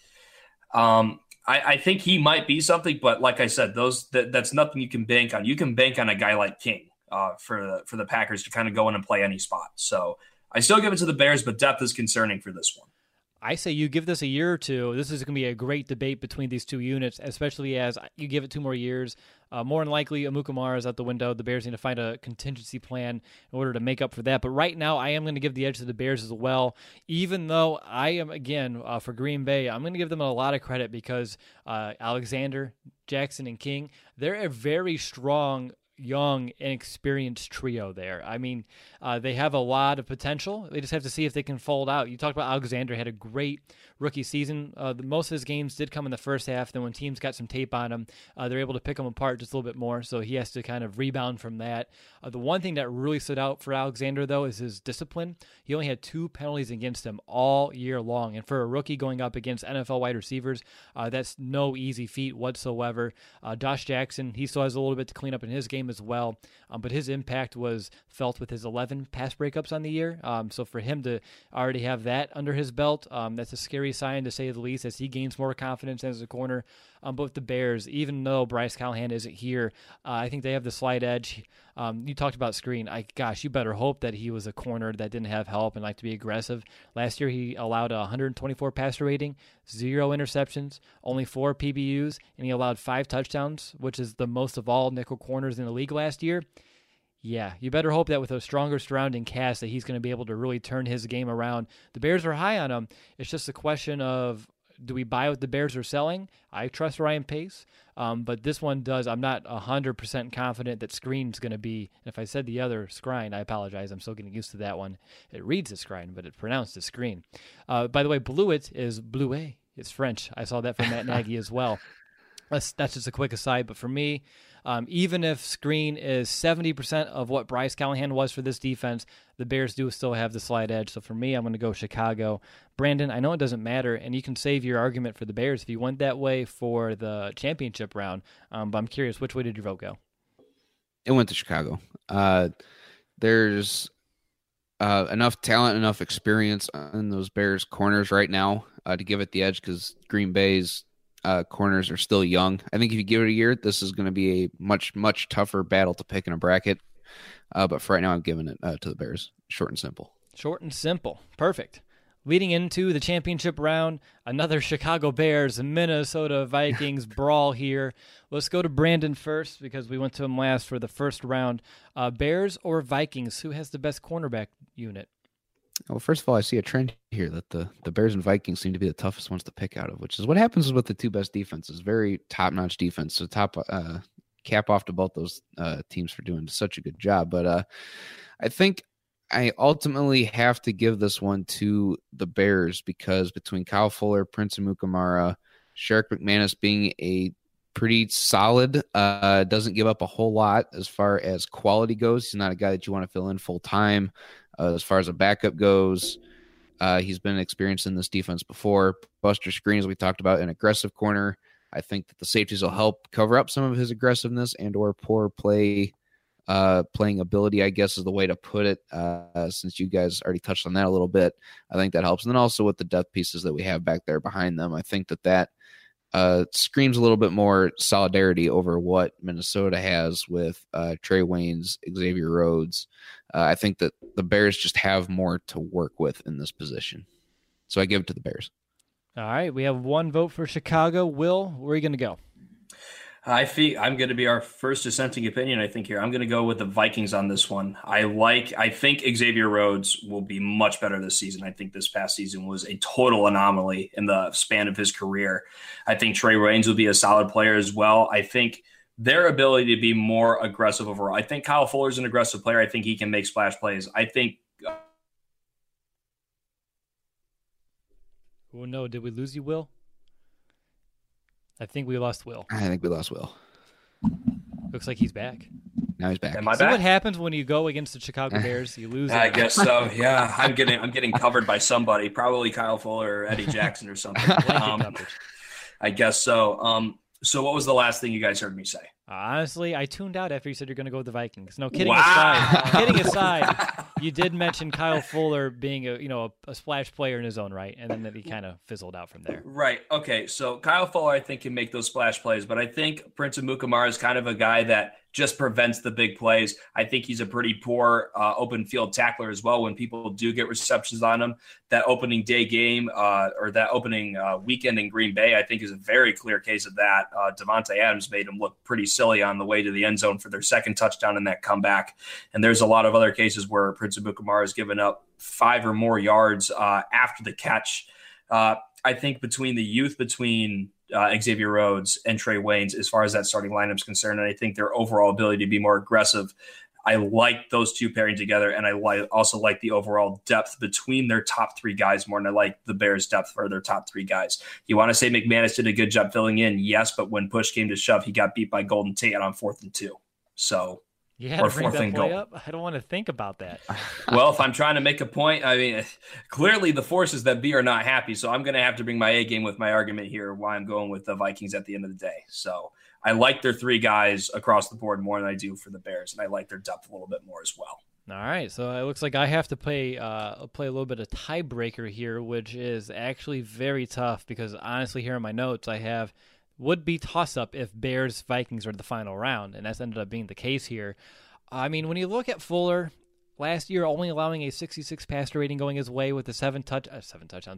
I think he might be something, but like I said, that's nothing you can bank on. You can bank on a guy like King for the Packers to kind of go in and play any spot. So I still give it to the Bears, but depth is concerning for this one. I say you give this a year or two. This is going to be a great debate between these two units, especially as you give it 2 more years. More than likely, Amukamara is out the window. The Bears need to find a contingency plan in order to make up for that. But right now, I am going to give the edge to the Bears as well, even though I am, again, for Green Bay, I'm going to give them a lot of credit because Alexander, Jackson, and King, they're a very strong young, inexperienced trio there. I mean, they have a lot of potential. They just have to see if they can fold out. You talked about Alexander had a great rookie season. Most of his games did come in the first half. Then when teams got some tape on him, they're able to pick him apart just a little bit more. So he has to kind of rebound from that. The one thing that really stood out for Alexander, though, is his discipline. He only had 2 penalties against him all year long. And for a rookie going up against NFL wide receivers, that's no easy feat whatsoever. Josh Jackson, he still has a little bit to clean up in his game as well. But his impact was felt with his 11 pass breakups on the year. So for him to already have that under his belt, that's a scary sign to say the least as he gains more confidence as a corner. But with the Bears, even though Bryce Callahan isn't here, I think they have the slight edge. You talked about Skrine. You better hope that he was a corner that didn't have help and like to be aggressive. Last year, he allowed a 124 passer rating, 0 interceptions, only 4 PBUs, and he allowed 5 touchdowns, which is the most of all nickel corners in the league last year. Yeah, you better hope that with a stronger surrounding cast that he's going to be able to really turn his game around. The Bears are high on him. It's just a question of, do we buy what the Bears are selling? I trust Ryan Pace, but this one does. I'm not 100% confident that Skrine's going to be, and if I said the other, Skrine, I apologize. I'm still getting used to that one. It reads as Skrine, but it's pronounced as Skrine. By the way, Blewett is Bluet. It's French. I saw that from Matt Nagy as well. That's just a quick aside, but for me, even if Skrine is 70% of what Bryce Callahan was for this defense, the Bears do still have the slight edge. So for me, I'm going to go Chicago. Brandon, I know it doesn't matter, and you can save your argument for the Bears if you went that way for the championship round. But I'm curious, which way did your vote go? It went to Chicago. There's enough talent, enough experience in those Bears corners right now to give it the edge because Green Bay's corners are still young. I think if you give it a year, this is going to be a much, much tougher battle to pick in a bracket. But for right now, I'm giving it to the Bears. Short and simple. Short and simple. Perfect. Leading into the championship round, another Chicago Bears and Minnesota Vikings brawl here. Let's go to Brandon first because we went to him last for the first round. Bears or Vikings? Who has the best cornerback unit? Well, first of all, I see a trend here that the Bears and Vikings seem to be the toughest ones to pick out of, which is what happens with the 2 best defenses. Very top-notch defense. So cap off to both those teams for doing such a good job. But I think I ultimately have to give this one to the Bears because between Kyle Fuller, Prince Amukamara, Sheriff McManus being a pretty solid, doesn't give up a whole lot as far as quality goes. He's not a guy that you want to fill in full time. As far as a backup goes, he's been experienced in this defense before. Buster Skrine, as we talked about, an aggressive corner. I think that the safeties will help cover up some of his aggressiveness and or poor playing ability, I guess is the way to put it, since you guys already touched on that a little bit. I think that helps. And then also with the depth pieces that we have back there behind them, I think that screams a little bit more solidarity over what Minnesota has with Trey Waynes, Xavier Rhodes, I think that the Bears just have more to work with in this position. So I give it to the Bears. All right, we have one vote for Chicago. Will, where are you going to go? I think I'm going to be our first dissenting opinion, I think, here. I'm going to go with the Vikings on this one. I think Xavier Rhodes will be much better this season. I think this past season was a total anomaly in the span of his career. I think Trey Waynes will be a solid player as well. I think their ability to be more aggressive overall. I think Kyle Fuller's an aggressive player. I think he can make splash plays. I think Oh, no, did we lose you, Will? I think we lost Will. I think we lost Will. Looks like he's back. Now he's back. Am I See back? what happens when you go against the Chicago Bears? You lose. I guess so. Yeah, I'm getting covered by somebody, probably Kyle Fuller or Eddie Jackson or something. I guess so. So what was the last thing you guys heard me say? Honestly, I tuned out after you said you're going to go with the Vikings. No, kidding Wow. aside. Kidding aside, you did mention Kyle Fuller being a splash player in his own right, and then that he kind of fizzled out from there. Right. Okay. So Kyle Fuller, I think, can make those splash plays, but I think Prince Amukamara is kind of a guy that just prevents the big plays. I think he's a pretty poor open field tackler as well. When people do get receptions on him, that opening day game or that opening weekend in Green Bay, I think is a very clear case of that. Devontae Adams made him look pretty silly on the way to the end zone for their second touchdown in that comeback. And there's a lot of other cases where Prince Amukamara has given up 5 or more yards after the catch. I think between the youth between Xavier Rhodes and Trey Waynes, as far as that starting lineup is concerned, and I think their overall ability to be more aggressive, I like those two pairing together, and I also like the overall depth between their top 3 guys more than I like the Bears' depth for their top 3 guys. You want to say McManus did a good job filling in? Yes, but when push came to shove, he got beat by Golden Tate on 4th and 2. So, you had to bring that play up? I don't want to think about that. Well, if I'm trying to make a point, I mean, clearly the forces that be are not happy, so I'm going to have to bring my A game with my argument here why I'm going with the Vikings at the end of the day. So I like their 3 guys across the board more than I do for the Bears, and I like their depth a little bit more as well. All right, so it looks like I have to play a little bit of tiebreaker here, which is actually very tough because honestly here in my notes I have would be toss-up if Bears-Vikings are the final round, and that's ended up being the case here. I mean, when you look at Fuller, last year only allowing a 66 passer rating going his way with the 7 interceptions,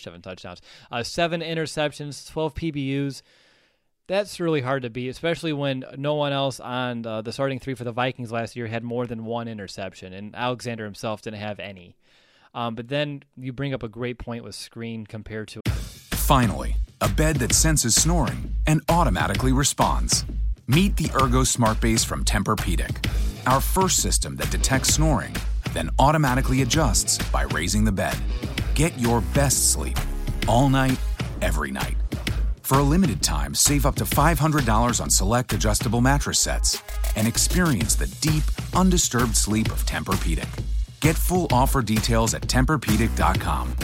7 interceptions, 12 PBUs. That's really hard to beat, especially when no one else on the starting 3 for the Vikings last year had more than 1 interception, and Alexander himself didn't have any. But then you bring up a great point with Screen compared to... Finally, a bed that senses snoring and automatically responds. Meet the Ergo Smart Base from Tempur-Pedic, our first system that detects snoring, then automatically adjusts by raising the bed. Get your best sleep all night, every night. For a limited time, save up to $500 on select adjustable mattress sets and experience the deep, undisturbed sleep of Tempur-Pedic. Get full offer details at TempurPedic.com.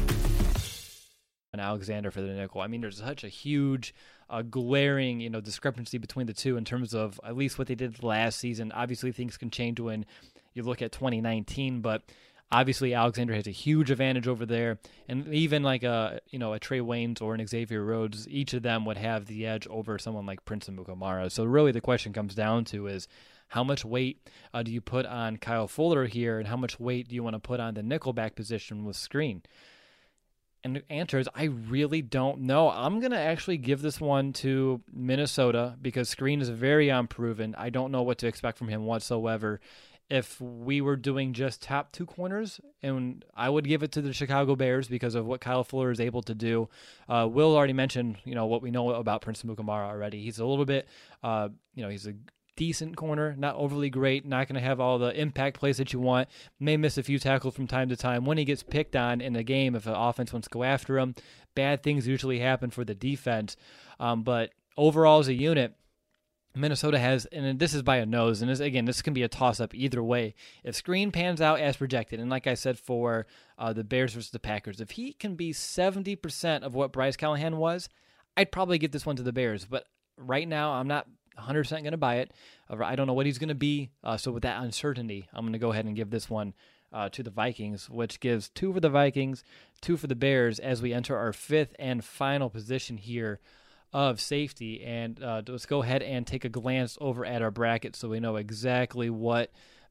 And Alexander for the nickel. I mean, there's such a huge, glaring, discrepancy between the two in terms of at least what they did last season. Obviously, things can change when you look at 2019, but obviously Alexander has a huge advantage over there, and even like a Trey Waynes or an Xavier Rhodes, each of them would have the edge over someone like Prince Amukamara. So really, the question comes down to is how much weight do you put on Kyle Fuller here, and how much weight do you want to put on the nickelback position with Screen? And the answer is I really don't know. I'm going to actually give this one to Minnesota because Screen is very unproven. I don't know what to expect from him whatsoever. If we were doing just top 2 corners, and I would give it to the Chicago Bears because of what Kyle Fuller is able to do. Will already mentioned, what we know about Prince Amukamara already. He's a little bit, he's a decent corner, not overly great, not going to have all the impact plays that you want, may miss a few tackles from time to time. When he gets picked on in a game, if an offense wants to go after him, bad things usually happen for the defense. But overall as a unit, Minnesota has, and this is by a nose, and this can be a toss-up either way. If Screen pans out as projected, and like I said for the Bears versus the Packers, if he can be 70% of what Bryce Callahan was, I'd probably give this one to the Bears. But right now, I'm not 100% going to buy it. I don't know what he's going to be. So with that uncertainty, I'm going to go ahead and give this one to the Vikings, which gives 2 for the Vikings, 2 for the Bears as we enter our 5th and final position here of safety. And let's go ahead and take a glance over at our bracket so we know exactly what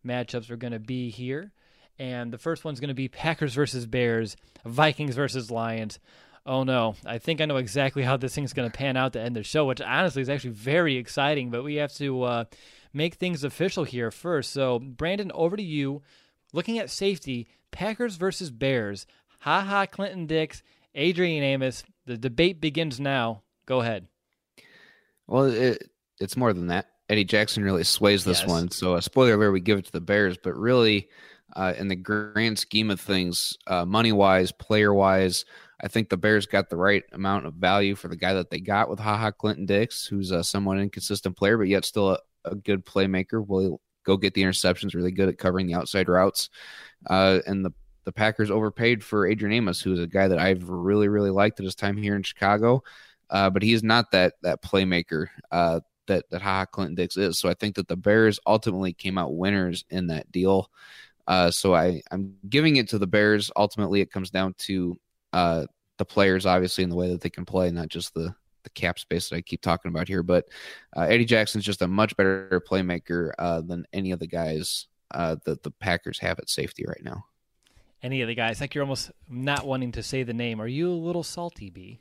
matchups are going to be here. And the first one's going to be Packers versus Bears, Vikings versus Lions. Oh, no. I think I know exactly how this thing's going to pan out to end the show, which honestly is actually very exciting. But we have to make things official here first. So, Brandon, over to you. Looking at safety, Packers versus Bears. Clinton Dix, Adrian Amos. The debate begins now. Go ahead. Well, it's more than that. Eddie Jackson really sways this one. So, spoiler alert, we give it to the Bears. But really, in the grand scheme of things, money-wise, player-wise, I think the Bears got the right amount of value for the guy that they got with Clinton Dix, who's a somewhat inconsistent player, but yet still a good playmaker. Will go get the interceptions, really good at covering the outside routes. And the Packers overpaid for Adrian Amos, who is a guy that I've really, really liked at his time here in Chicago. But he is not that playmaker that Clinton Dix is. So I think that the Bears ultimately came out winners in that deal. So I'm giving it to the Bears. Ultimately, it comes down to the players, obviously, in the way that they can play, not just the cap space that I keep talking about here. But Eddie Jackson's just a much better playmaker than any of the guys that the Packers have at safety right now. Any of the guys? Like, you're almost not wanting to say the name. Are you a little salty, B?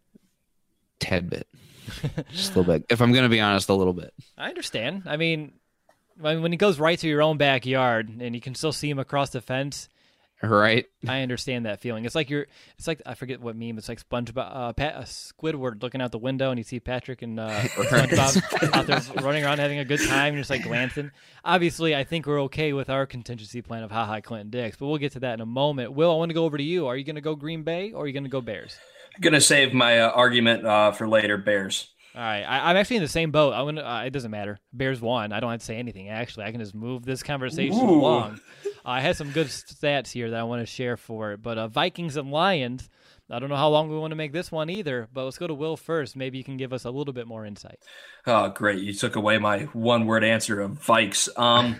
Tad bit. Just a little bit. If I'm going to be honest, a little bit. I understand. I mean, when he goes right to your own backyard and you can still see him across the fence, right? I understand that feeling. It's like I forget what meme. It's like SpongeBob, Squidward looking out the window, and you see Patrick and SpongeBob out there running around having a good time, and just like glancing. Obviously, I think we're okay with our contingency plan of Clinton Dix, but we'll get to that in a moment. Will, I want to go over to you. Are you going to go Green Bay or are you going to go Bears? I'm going to save my argument for later. Bears. All right, I'm actually in the same boat. I'm gonna. It doesn't matter. Bears won. I don't have to say anything. Actually, I can just move this conversation along. I had some good stats here that I want to share for it. But Vikings and Lions. I don't know how long we want to make this one either. But let's go to Will first. Maybe you can give us a little bit more insight. Oh, great! You took away my one-word answer of Vikes.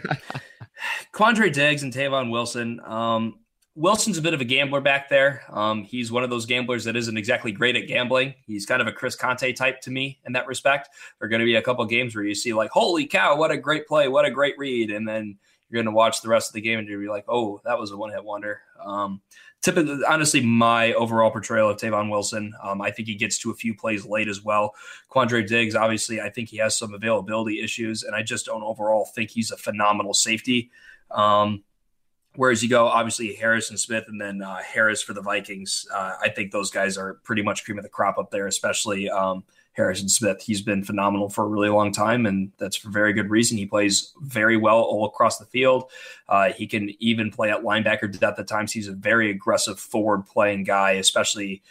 Quandre Diggs and Tavon Wilson. Wilson's a bit of a gambler back there. He's one of those gamblers that isn't exactly great at gambling. He's kind of a Chris Conte type to me in that respect. There are going to be a couple of games where you see like, holy cow, what a great play, what a great read. And then you're going to watch the rest of the game and you'll be like, oh, that was a one-hit wonder. Typically, honestly, my overall portrayal of Tavon Wilson, I think he gets to a few plays late as well. Quandre Diggs, obviously, I think he has some availability issues, and I just don't overall think he's a phenomenal safety. Whereas you go, obviously, Harrison Smith and then Harris for the Vikings. I think those guys are pretty much cream of the crop up there, especially Harrison Smith. He's been phenomenal for a really long time, and that's for very good reason. He plays very well all across the field. He can even play at linebacker depth at times. He's a very aggressive forward-playing guy, especially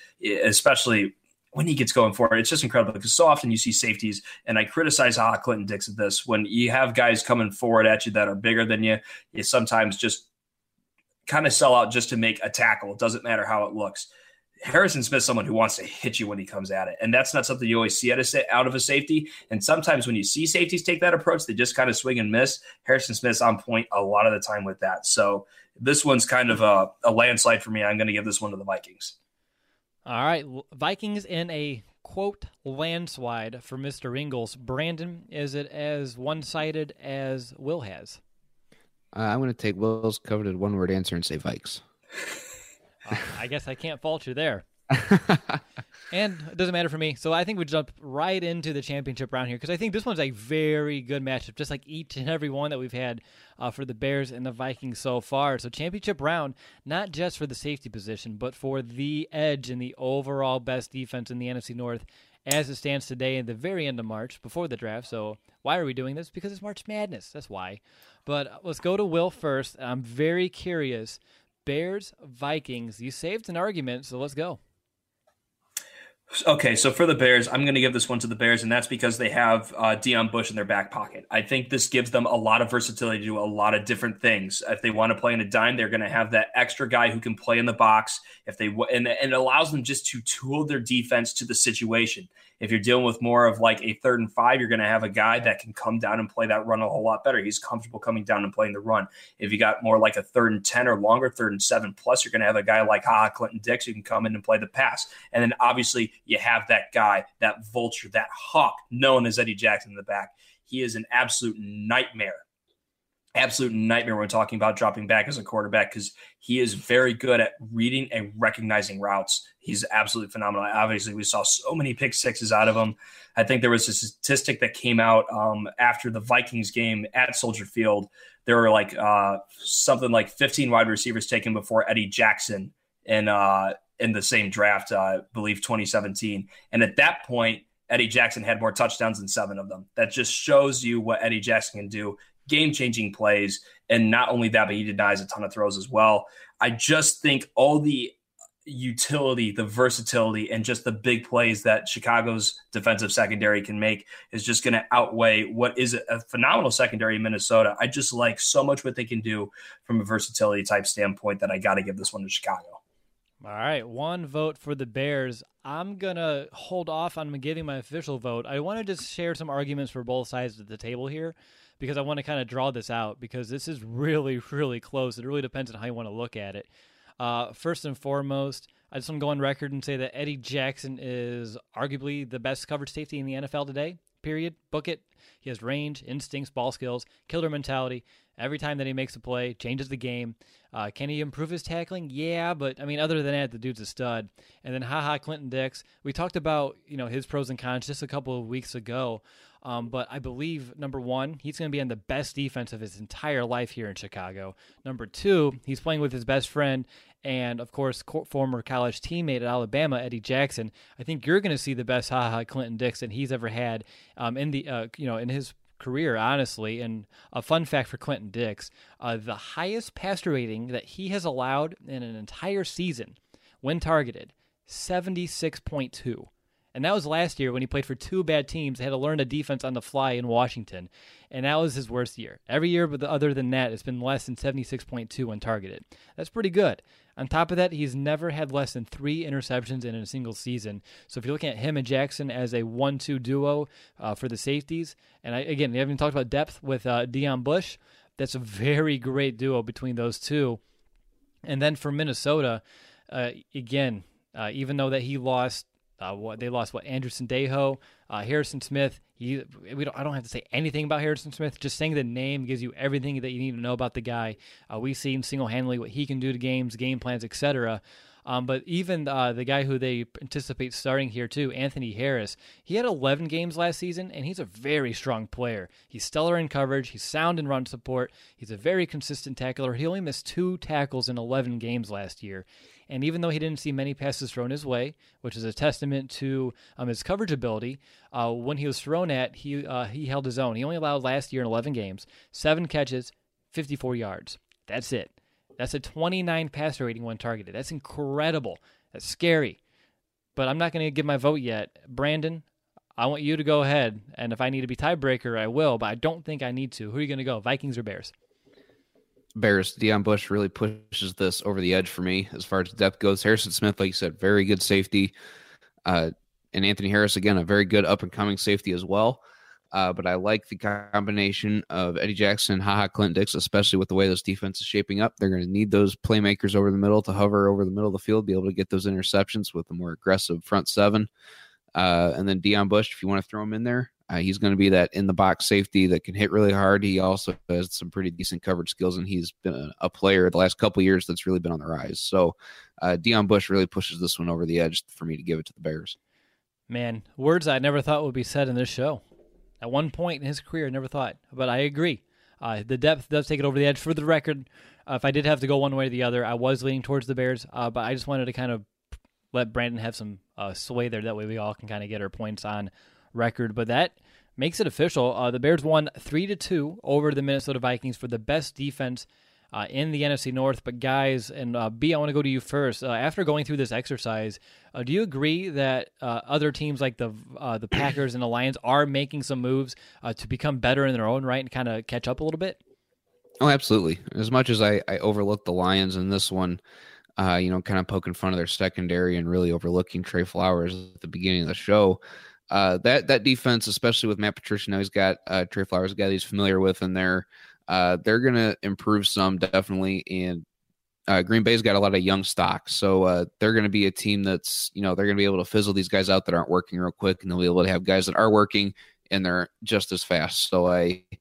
when he gets going for it. It's just incredible because so often you see safeties, and I criticize Clinton Dix at this. When you have guys coming forward at you that are bigger than you, you sometimes just kind of sell out just to make a tackle. It doesn't matter how it looks. Harrison Smith's someone who wants to hit you when he comes at it. And that's not something you always see out of a safety. And sometimes when you see safeties take that approach, they just kind of swing and miss. Harrison Smith's on point a lot of the time with that. So this one's kind of a landslide for me. I'm going to give this one to the Vikings. All right. Vikings in a, quote, landslide for Mr. Ingles. Brandon, is it as one-sided as Will has? I'm going to take Will's coveted one-word answer and say Vikes. I guess I can't fault you there. And it doesn't matter for me. So I think we jump right into the championship round here because I think this one's a very good matchup, just like each and every one that we've had for the Bears and the Vikings so far. So championship round, not just for the safety position, but for the edge and the overall best defense in the NFC North as it stands today at the very end of March, before the draft. So why are we doing this? Because it's March Madness. That's why. But let's go to Will first. I'm very curious. Bears, Vikings. You saved an argument, so let's go. Okay, so for the Bears, I'm going to give this one to the Bears, and that's because they have Deion Bush in their back pocket. I think this gives them a lot of versatility to do a lot of different things. If they want to play in a dime, they're going to have that extra guy who can play in the box. And it allows them just to tool their defense to the situation. If you're dealing with more of like a 3rd and 5, you're going to have a guy that can come down and play that run a whole lot better. He's comfortable coming down and playing the run. If you got more like a 3rd and 10 or longer, 3rd and 7 plus, you're going to have a guy like Clinton Dix who can come in and play the pass. And then obviously you have that guy, that vulture, that hawk known as Eddie Jackson in the back. He is an absolute nightmare absolute nightmare when talking about dropping back as a quarterback, because he is very good at reading and recognizing routes. He's absolutely phenomenal. Obviously, we saw so many pick sixes out of him. I think there was a statistic that came out after the Vikings game at Soldier Field. There were like something like 15 wide receivers taken before Eddie Jackson in the same draft, I believe 2017. And at that point, Eddie Jackson had more touchdowns than 7 of them. That just shows you what Eddie Jackson can do. Game-changing plays, and not only that, but he denies a ton of throws as well. I just think all the utility, the versatility, and just the big plays that Chicago's defensive secondary can make is just going to outweigh what is a phenomenal secondary in Minnesota. I just like so much what they can do from a versatility type standpoint that I got to give this one to Chicago. All right, 1 vote for the Bears. I'm going to hold off on giving my official vote. I want to just share some arguments for both sides of the table here, because I want to kind of draw this out, because this is really, really close. It really depends on how you want to look at it. First and foremost, I just want to go on record and say that Eddie Jackson is arguably the best coverage safety in the NFL today, period. Book it. He has range, instincts, ball skills, killer mentality. Every time that he makes a play, changes the game. Can he improve his tackling? Yeah, but, I mean, other than that, the dude's a stud. And then, Clinton Dix. We talked about, his pros and cons just a couple of weeks ago. But I believe, number 1, he's going to be on the best defense of his entire life here in Chicago. Number 2, he's playing with his best friend and, of course, former college teammate at Alabama, Eddie Jackson. I think you're going to see the best Clinton Dix that he's ever had in his career, honestly. And a fun fact for Clinton Dix, the highest passer rating that he has allowed in an entire season when targeted, 76.2. And that was last year when he played for 2 bad teams, had to learn a defense on the fly in Washington. And that was his worst year. Every year, but other than that, it's been less than 76.2 when targeted. That's pretty good. On top of that, he's never had less than 3 interceptions in a single season. So if you're looking at him and Jackson as a 1-2 duo for the safeties, and again, we haven't talked about depth with Deion Bush, that's a very great duo between those two. And then for Minnesota, even though that he lost, Andrew Sendejo, Harrison Smith. I don't have to say anything about Harrison Smith. Just saying the name gives you everything that you need to know about the guy. We've seen single-handedly what he can do to games, game plans, etc. But even the guy who they anticipate starting here too, Anthony Harris, he had 11 games last season, and he's a very strong player. He's stellar in coverage. He's sound in run support. He's a very consistent tackler. He only missed 2 tackles in 11 games last year. And even though he didn't see many passes thrown his way, which is a testament to his coverage ability, when he was thrown at, he held his own. He only allowed last year in 11 games, 7 catches, 54 yards. That's it. That's a 29 passer rating when targeted. That's incredible. That's scary. But I'm not going to give my vote yet. Brandon, I want you to go ahead. And if I need to be tiebreaker, I will. But I don't think I need to. Who are you going to go, Vikings or Bears? Bears. Deion Bush really pushes this over the edge for me as far as depth goes. Harrison Smith, like you said, very good safety. And Anthony Harris, again, a very good up-and-coming safety as well. But I like the combination of Eddie Jackson and Clinton Dix, especially with the way this defense is shaping up. They're going to need those playmakers over the middle to hover over the middle of the field, be able to get those interceptions with a more aggressive front 7. And then Deion Bush, if you want to throw him in there, he's going to be that in-the-box safety that can hit really hard. He also has some pretty decent coverage skills, and he's been a player the last couple of years that's really been on the rise. So Deion Bush really pushes this one over the edge for me to give it to the Bears. Man, words I never thought would be said in this show. At one point in his career, I never thought, but I agree. The depth does take it over the edge. For the record, if I did have to go one way or the other, I was leaning towards the Bears, but I just wanted to kind of let Brandon have some sway there. That way we all can kind of get our points on record. But that makes it official. The Bears won 3-2 over the Minnesota Vikings for the best defense in the NFC North. But guys, and B, I want to go to you first. After going through this exercise, do you agree that other teams like the Packers and the Lions are making some moves to become better in their own right and kind of catch up a little bit? Oh, absolutely. As much as I overlooked the Lions in this one, kind of poking fun of their secondary and really overlooking Trey Flowers at the beginning of the show, that defense, especially with Matt Patricia, now he's got Trey Flowers, a guy that he's familiar with in there. They're going to improve some, definitely. And Green Bay's got a lot of young stock. So they're going to be a team that's, they're going to be able to fizzle these guys out that aren't working real quick. And they'll be able to have guys that are working and they're just as fast. So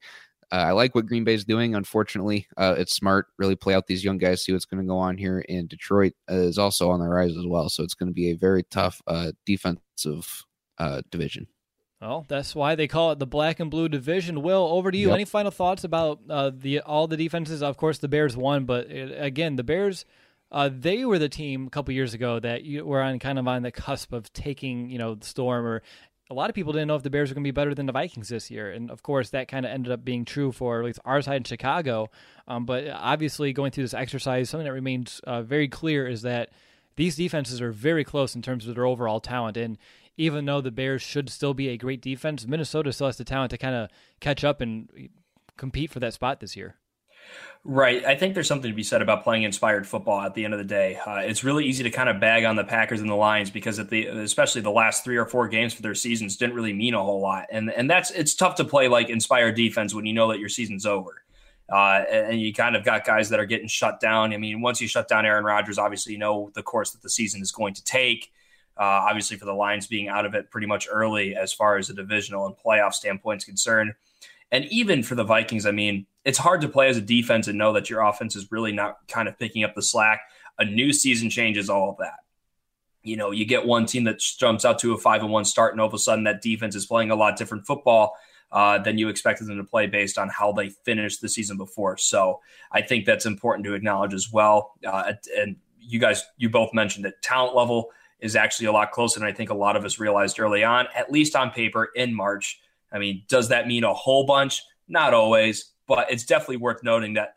I like what Green Bay is doing. Unfortunately, it's smart. Really play out these young guys, see what's going to go on here. And Detroit is also on the rise as well. So it's going to be a very tough defensive division. Well, that's why they call it the black and blue division. Will, over to you. Yep. Any final thoughts about all the defenses? Of course, the Bears won, but again, the Bears, they were the team a couple years ago that were on the cusp of taking, the storm. Or a lot of people didn't know if the Bears were going to be better than the Vikings this year, and of course, that kind of ended up being true for at least our side in Chicago. But obviously, going through this exercise, something that remains very clear is that these defenses are very close in terms of their overall talent, and even though the Bears should still be a great defense, Minnesota still has the talent to kind of catch up and compete for that spot this year. Right. I think there's something to be said about playing inspired football at the end of the day. It's really easy to kind of bag on the Packers and the Lions because especially the last 3 or 4 games for their seasons didn't really mean a whole lot. And it's tough to play like inspired defense when you know that your season's over. And you kind of got guys that are getting shut down. I mean, once you shut down Aaron Rodgers, obviously you know the course that the season is going to take. Obviously, for the Lions being out of it pretty much early as far as a divisional and playoff standpoint is concerned. And even for the Vikings, I mean, it's hard to play as a defense and know that your offense is really not kind of picking up the slack. A new season changes all of that. You get one team that jumps out to a 5-1 start, and all of a sudden that defense is playing a lot different football than you expected them to play based on how they finished the season before. So I think that's important to acknowledge as well. And you both mentioned that talent level is actually a lot closer than I think a lot of us realized early on, at least on paper in March. I mean, does that mean a whole bunch? Not always, but it's definitely worth noting that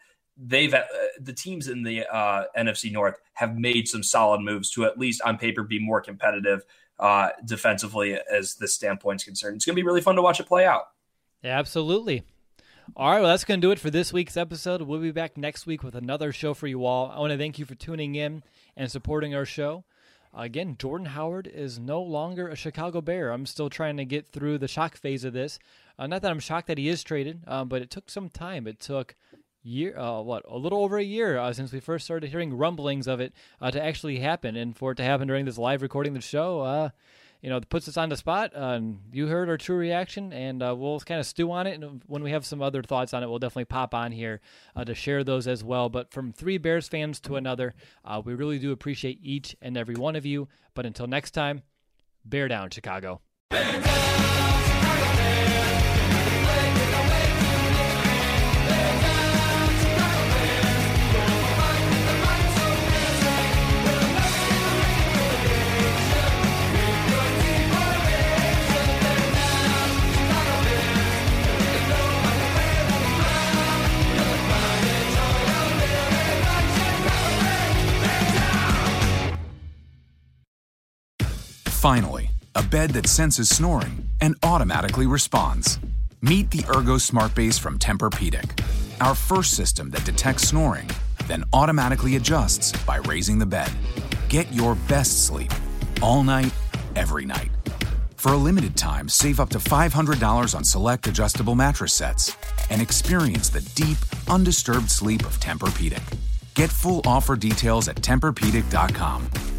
the teams in the NFC North have made some solid moves to at least on paper be more competitive defensively as this standpoint is concerned. It's going to be really fun to watch it play out. Yeah, absolutely. All right, well, that's going to do it for this week's episode. We'll be back next week with another show for you all. I want to thank you for tuning in and supporting our show. Again, Jordan Howard is no longer a Chicago Bear. I'm still trying to get through the shock phase of this. Not that I'm shocked that he is traded, but it took some time. It took a little over a year since we first started hearing rumblings of it to actually happen. And for it to happen during this live recording of the show, it puts us on the spot. You heard our true reaction, and we'll kind of stew on it. And when we have some other thoughts on it, we'll definitely pop on here to share those as well. But from 3 Bears fans to another, we really do appreciate each and every one of you. But until next time, bear down, Chicago. Bear down! Finally, a bed that senses snoring and automatically responds. Meet the Ergo Smart Base from Tempur-Pedic, our first system that detects snoring, then automatically adjusts by raising the bed. Get your best sleep all night, every night. For a limited time, save up to $500 on select adjustable mattress sets and experience the deep, undisturbed sleep of Tempur-Pedic. Get full offer details at TempurPedic.com.